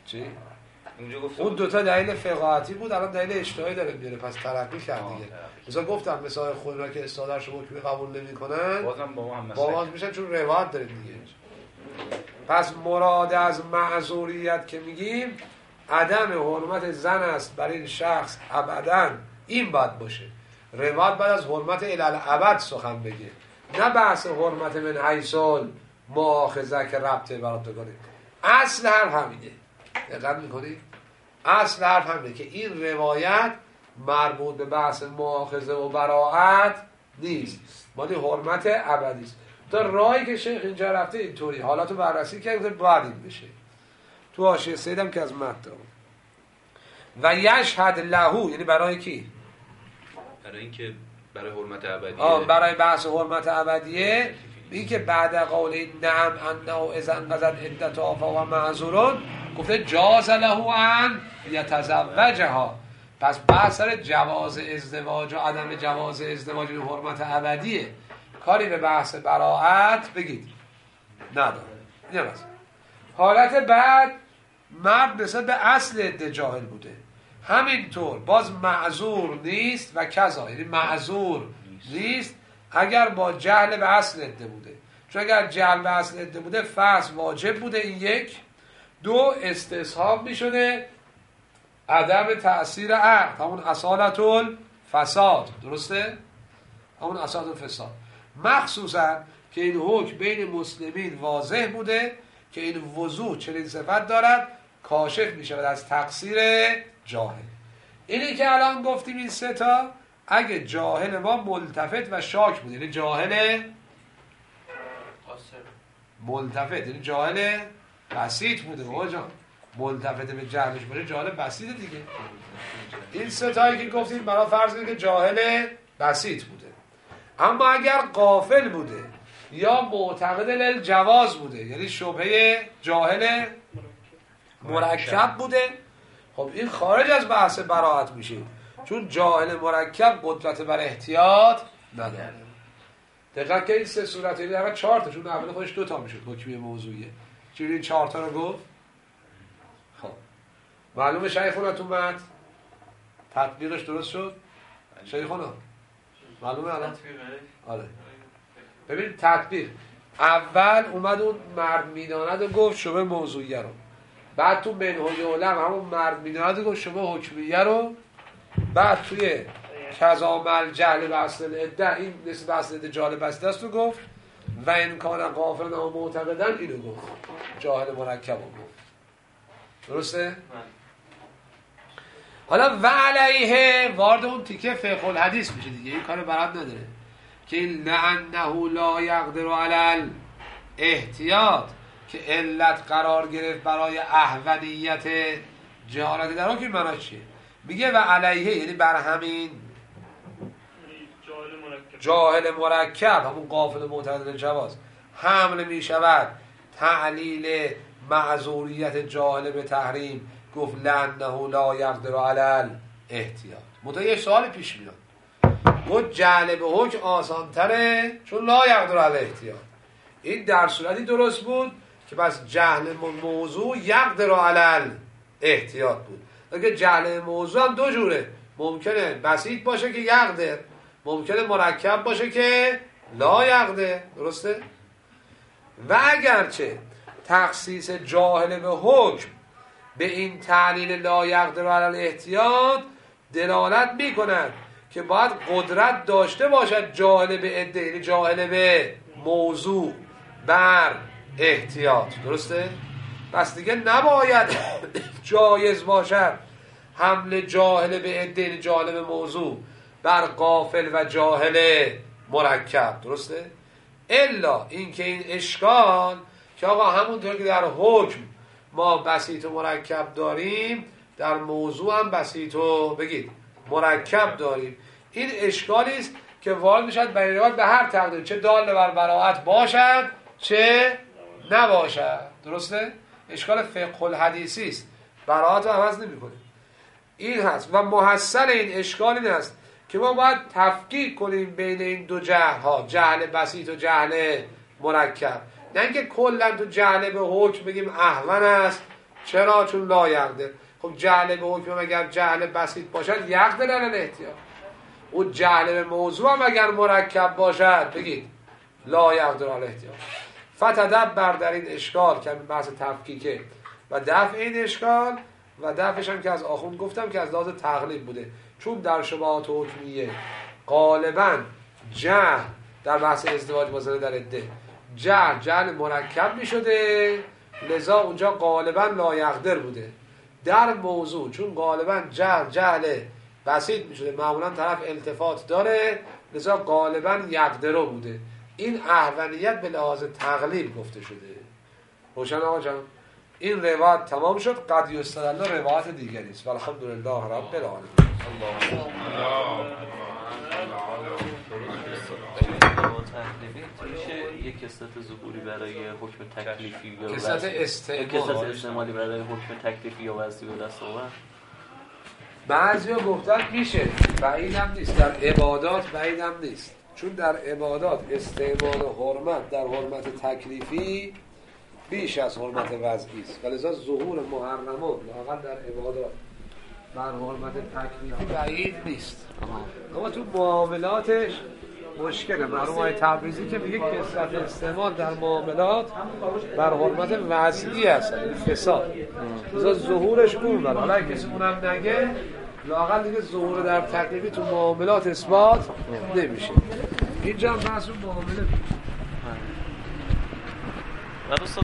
چی؟ اونجا گفته اون دوتا دلیل فقاهتی بود، الان دلیل اجتهادی داره میاره، پس ترقی کرد دیگه. مثلا گفتم مثال خودنا که استادرش رو حکمی قبول نمی‌کنن بازم با ما هم باز میشن چون روایت داره دیگه. پس مراد از معذوریت که میگیم عدم حرمت زن است برای این شخص ابداً، این باید باشه. روایت بعد از حرمت الالعبد سخن بگه، نه بحث حرمت من حیث مؤاخذه که ربطه برات بکنه. اصل حرف همینه، دقت میکنی؟ اصل حرف همینه که این روایت مربوط به بحث مؤاخذه و براءت نیست، مالی حرمت ابدی است. تا راهی که شیخ اینجا رفته اینطوری حالاتو بررسی کرده باید این بشه. تو حاشیه سیدم که از متن و یشهد له، یعنی برای کی؟ برای اینکه برای حرمت ابدیه، برای بحث حرمت ابدیه. این که بعد قول نعم انه اذا انقضت عدتها فهو معذور، گفته جاز له ان یتزوجها. پس بحث سر جواز ازدواج و عدم جواز ازدواج و حرمت ابدیه، کاری به بحث براءت بگید نداره. این است. حالت بعد مرد نسبت به اصل عده جاهل بوده، همینطور باز معذور نیست و کذا، یعنی معذور نیست اگر با جهل به اصل عده بوده، چون اگر جهل به اصل عده بوده فرض واجب بوده، این یک. دو، استصحاب می شده عدم تأثیر عقد، همون اصالت الفساد، درسته؟ همون اصالت الفساد، مخصوصا که این حکم بین مسلمین واضح بوده که این وضوح چنین صفت دارد کاشف می شود از تقصیر جاهل. اینی که الان گفتیم این سه تا، اگه جاهل ما ملتفت و شاک بود، یعنی جاهل ملتفت، یعنی جاهل بسیط بوده بابا جان، ملتفت به جهلش باشه جاهل بسیط دیگه. این سه تایی که گفتیم برای فرض کنید که جاهل بسیط بوده. اما اگر غافل بوده یا معتقد للجواز بوده، یعنی شبهه جاهل مرکب بوده، خب این خارج از بحث براءت میشه، چون جاهل مرکب قدرت بر احتیاط نداره. دقیقا که این سه صورت، یعنی در 4 تا، چون اول خودش 2 تا میشد حکمی موضوعیه، چون این 4 تا رو گفت. خب معلومه شیخونا تو متن تطبیقش درست شد؟ شیخونا معلومه الان؟ آره. ببین تطبیق اول اومد اون مرد میداند و گفت شبه موضوعیه رو، بعد تو منهج علم همون مرد میداند و گفت شبه حکمیه رو، بعد توی کذامل جهل به اصل العده، این نسبت به اصل العده جهل بسیط است رو گفت، و امکان غافلن و معتقدن اینو گفت، جاهل مرکب رو گفت. درسته؟ حالا و علیه وارد اون تیکه فقه الحدیث میشه دیگه، این کار برات نداره که این لعنه لا یقدر علی احتیاط که علت قرار گرفت برای احولیت جهالت در حکم معنی چیه؟ میگه و علیه یعنی بر همین جاهل مرکب، همون غافل معتقد جواز، حمل میشود تعلیل معذوریت جاهل به تحریم، گفت لعنه لا یقدر علی احتیاط. منتها یه سوال پیش میاد، گفت جهل به حکم آسان‌تره چون لا یقدر علی احتیاط. این در صورتی درست بود که پس جهل موضوع یقدر علی احتیاط بود، اگه جهل موضوع هم 2 جوره، ممکنه بسیط باشه که یقدر، ممکنه مرکب باشه که لا یقدر. درسته؟ و اگرچه تخصیص جاهل به حکم به این تعلیل لا یقدر علی احتیاط دلالت می کند که باید قدرت داشته باشد جاهل به عده، یعنی جاهل به موضوع بر احتیاط. درسته؟ پس دیگه نباید جایز باشد حمل جاهل به عده، یعنی جاهل به موضوع بر غافل و جاهل مرکب. درسته؟ الا اینکه این اشکال که آقا همونطور که در حکم ما بسیط و مرکب داریم، در موضوع هم بسیط و بگید مرکب داریم، این اشکالی است که وارد میشد بین روایت به هر تقدیر، چه دال بر براءت باشد چه نباشد. درسته؟ اشکال فقه الحدیثی است، براءت رو عوض نمی‌کنه. این هست و محصل این اشکال این است که ما باید تفکیک کنیم بین این 2 جهل ها، جهل بسیط و جهل مرکب، نه اینکه کلا تو جهل به حکم بگیم احون است، چرا؟ چون لا یقدر. خب جهل به حکم اگر جهل بسیط باشد یقدر علی الاحتیاط. اون جهل به موضوع هم اگر مرکب باشد بگید لا یقدر علی الاحتیاط. فتدبر در این اشکال که بحث تفکیکه و دفع این اشکال و دفعش هم که از آخوند گفتم که از لحاظ تقلیب بوده، چون در شبهات حکمیه غالبا جهل در بحث ازدواج مثلا در عده جهل مرکب می شده، لذا اونجا غالبا لا یقدر بوده. در موضوع چون غالبا جهل بسیط می شده، معمولا طرف التفات داره، لذا غالبا یقدر بوده. این احوانیت به لحاظ تقلیب گفته شده. روشن آقا جان؟ این روایت تمام شد. قد یستدل روایت دیگری است. والحمدلله رب العالمین. میشه یک کسرت ظهوری برای حکم تکلیفی یا کسرت استعمالی برای حکم تکلیفی یا وضعی به دست آورد؟ بعضیا گفتن میشه، بعید هم نیست. در عبادات بعید هم نیست، چون در عبادات استعمال حرمت در حرمت تکلیفی بیش از حرمت وضعی است، ولذا ظهور محرمات واقعا در عبادات بر حرمت تکلیفی بعید نیست. اما تو معاملاتش مشکله. مرحوم آقای تبریزی که میگه کثرت استعمال در معاملات بر حرمت وضعی است، این فساد. لذا ظهورش اون بر. حالا کسی اونم نگه لااقل دیگه ظهور در تکلیفی تو معاملات اثبات نمیشه. اینجا هم بحث معامله و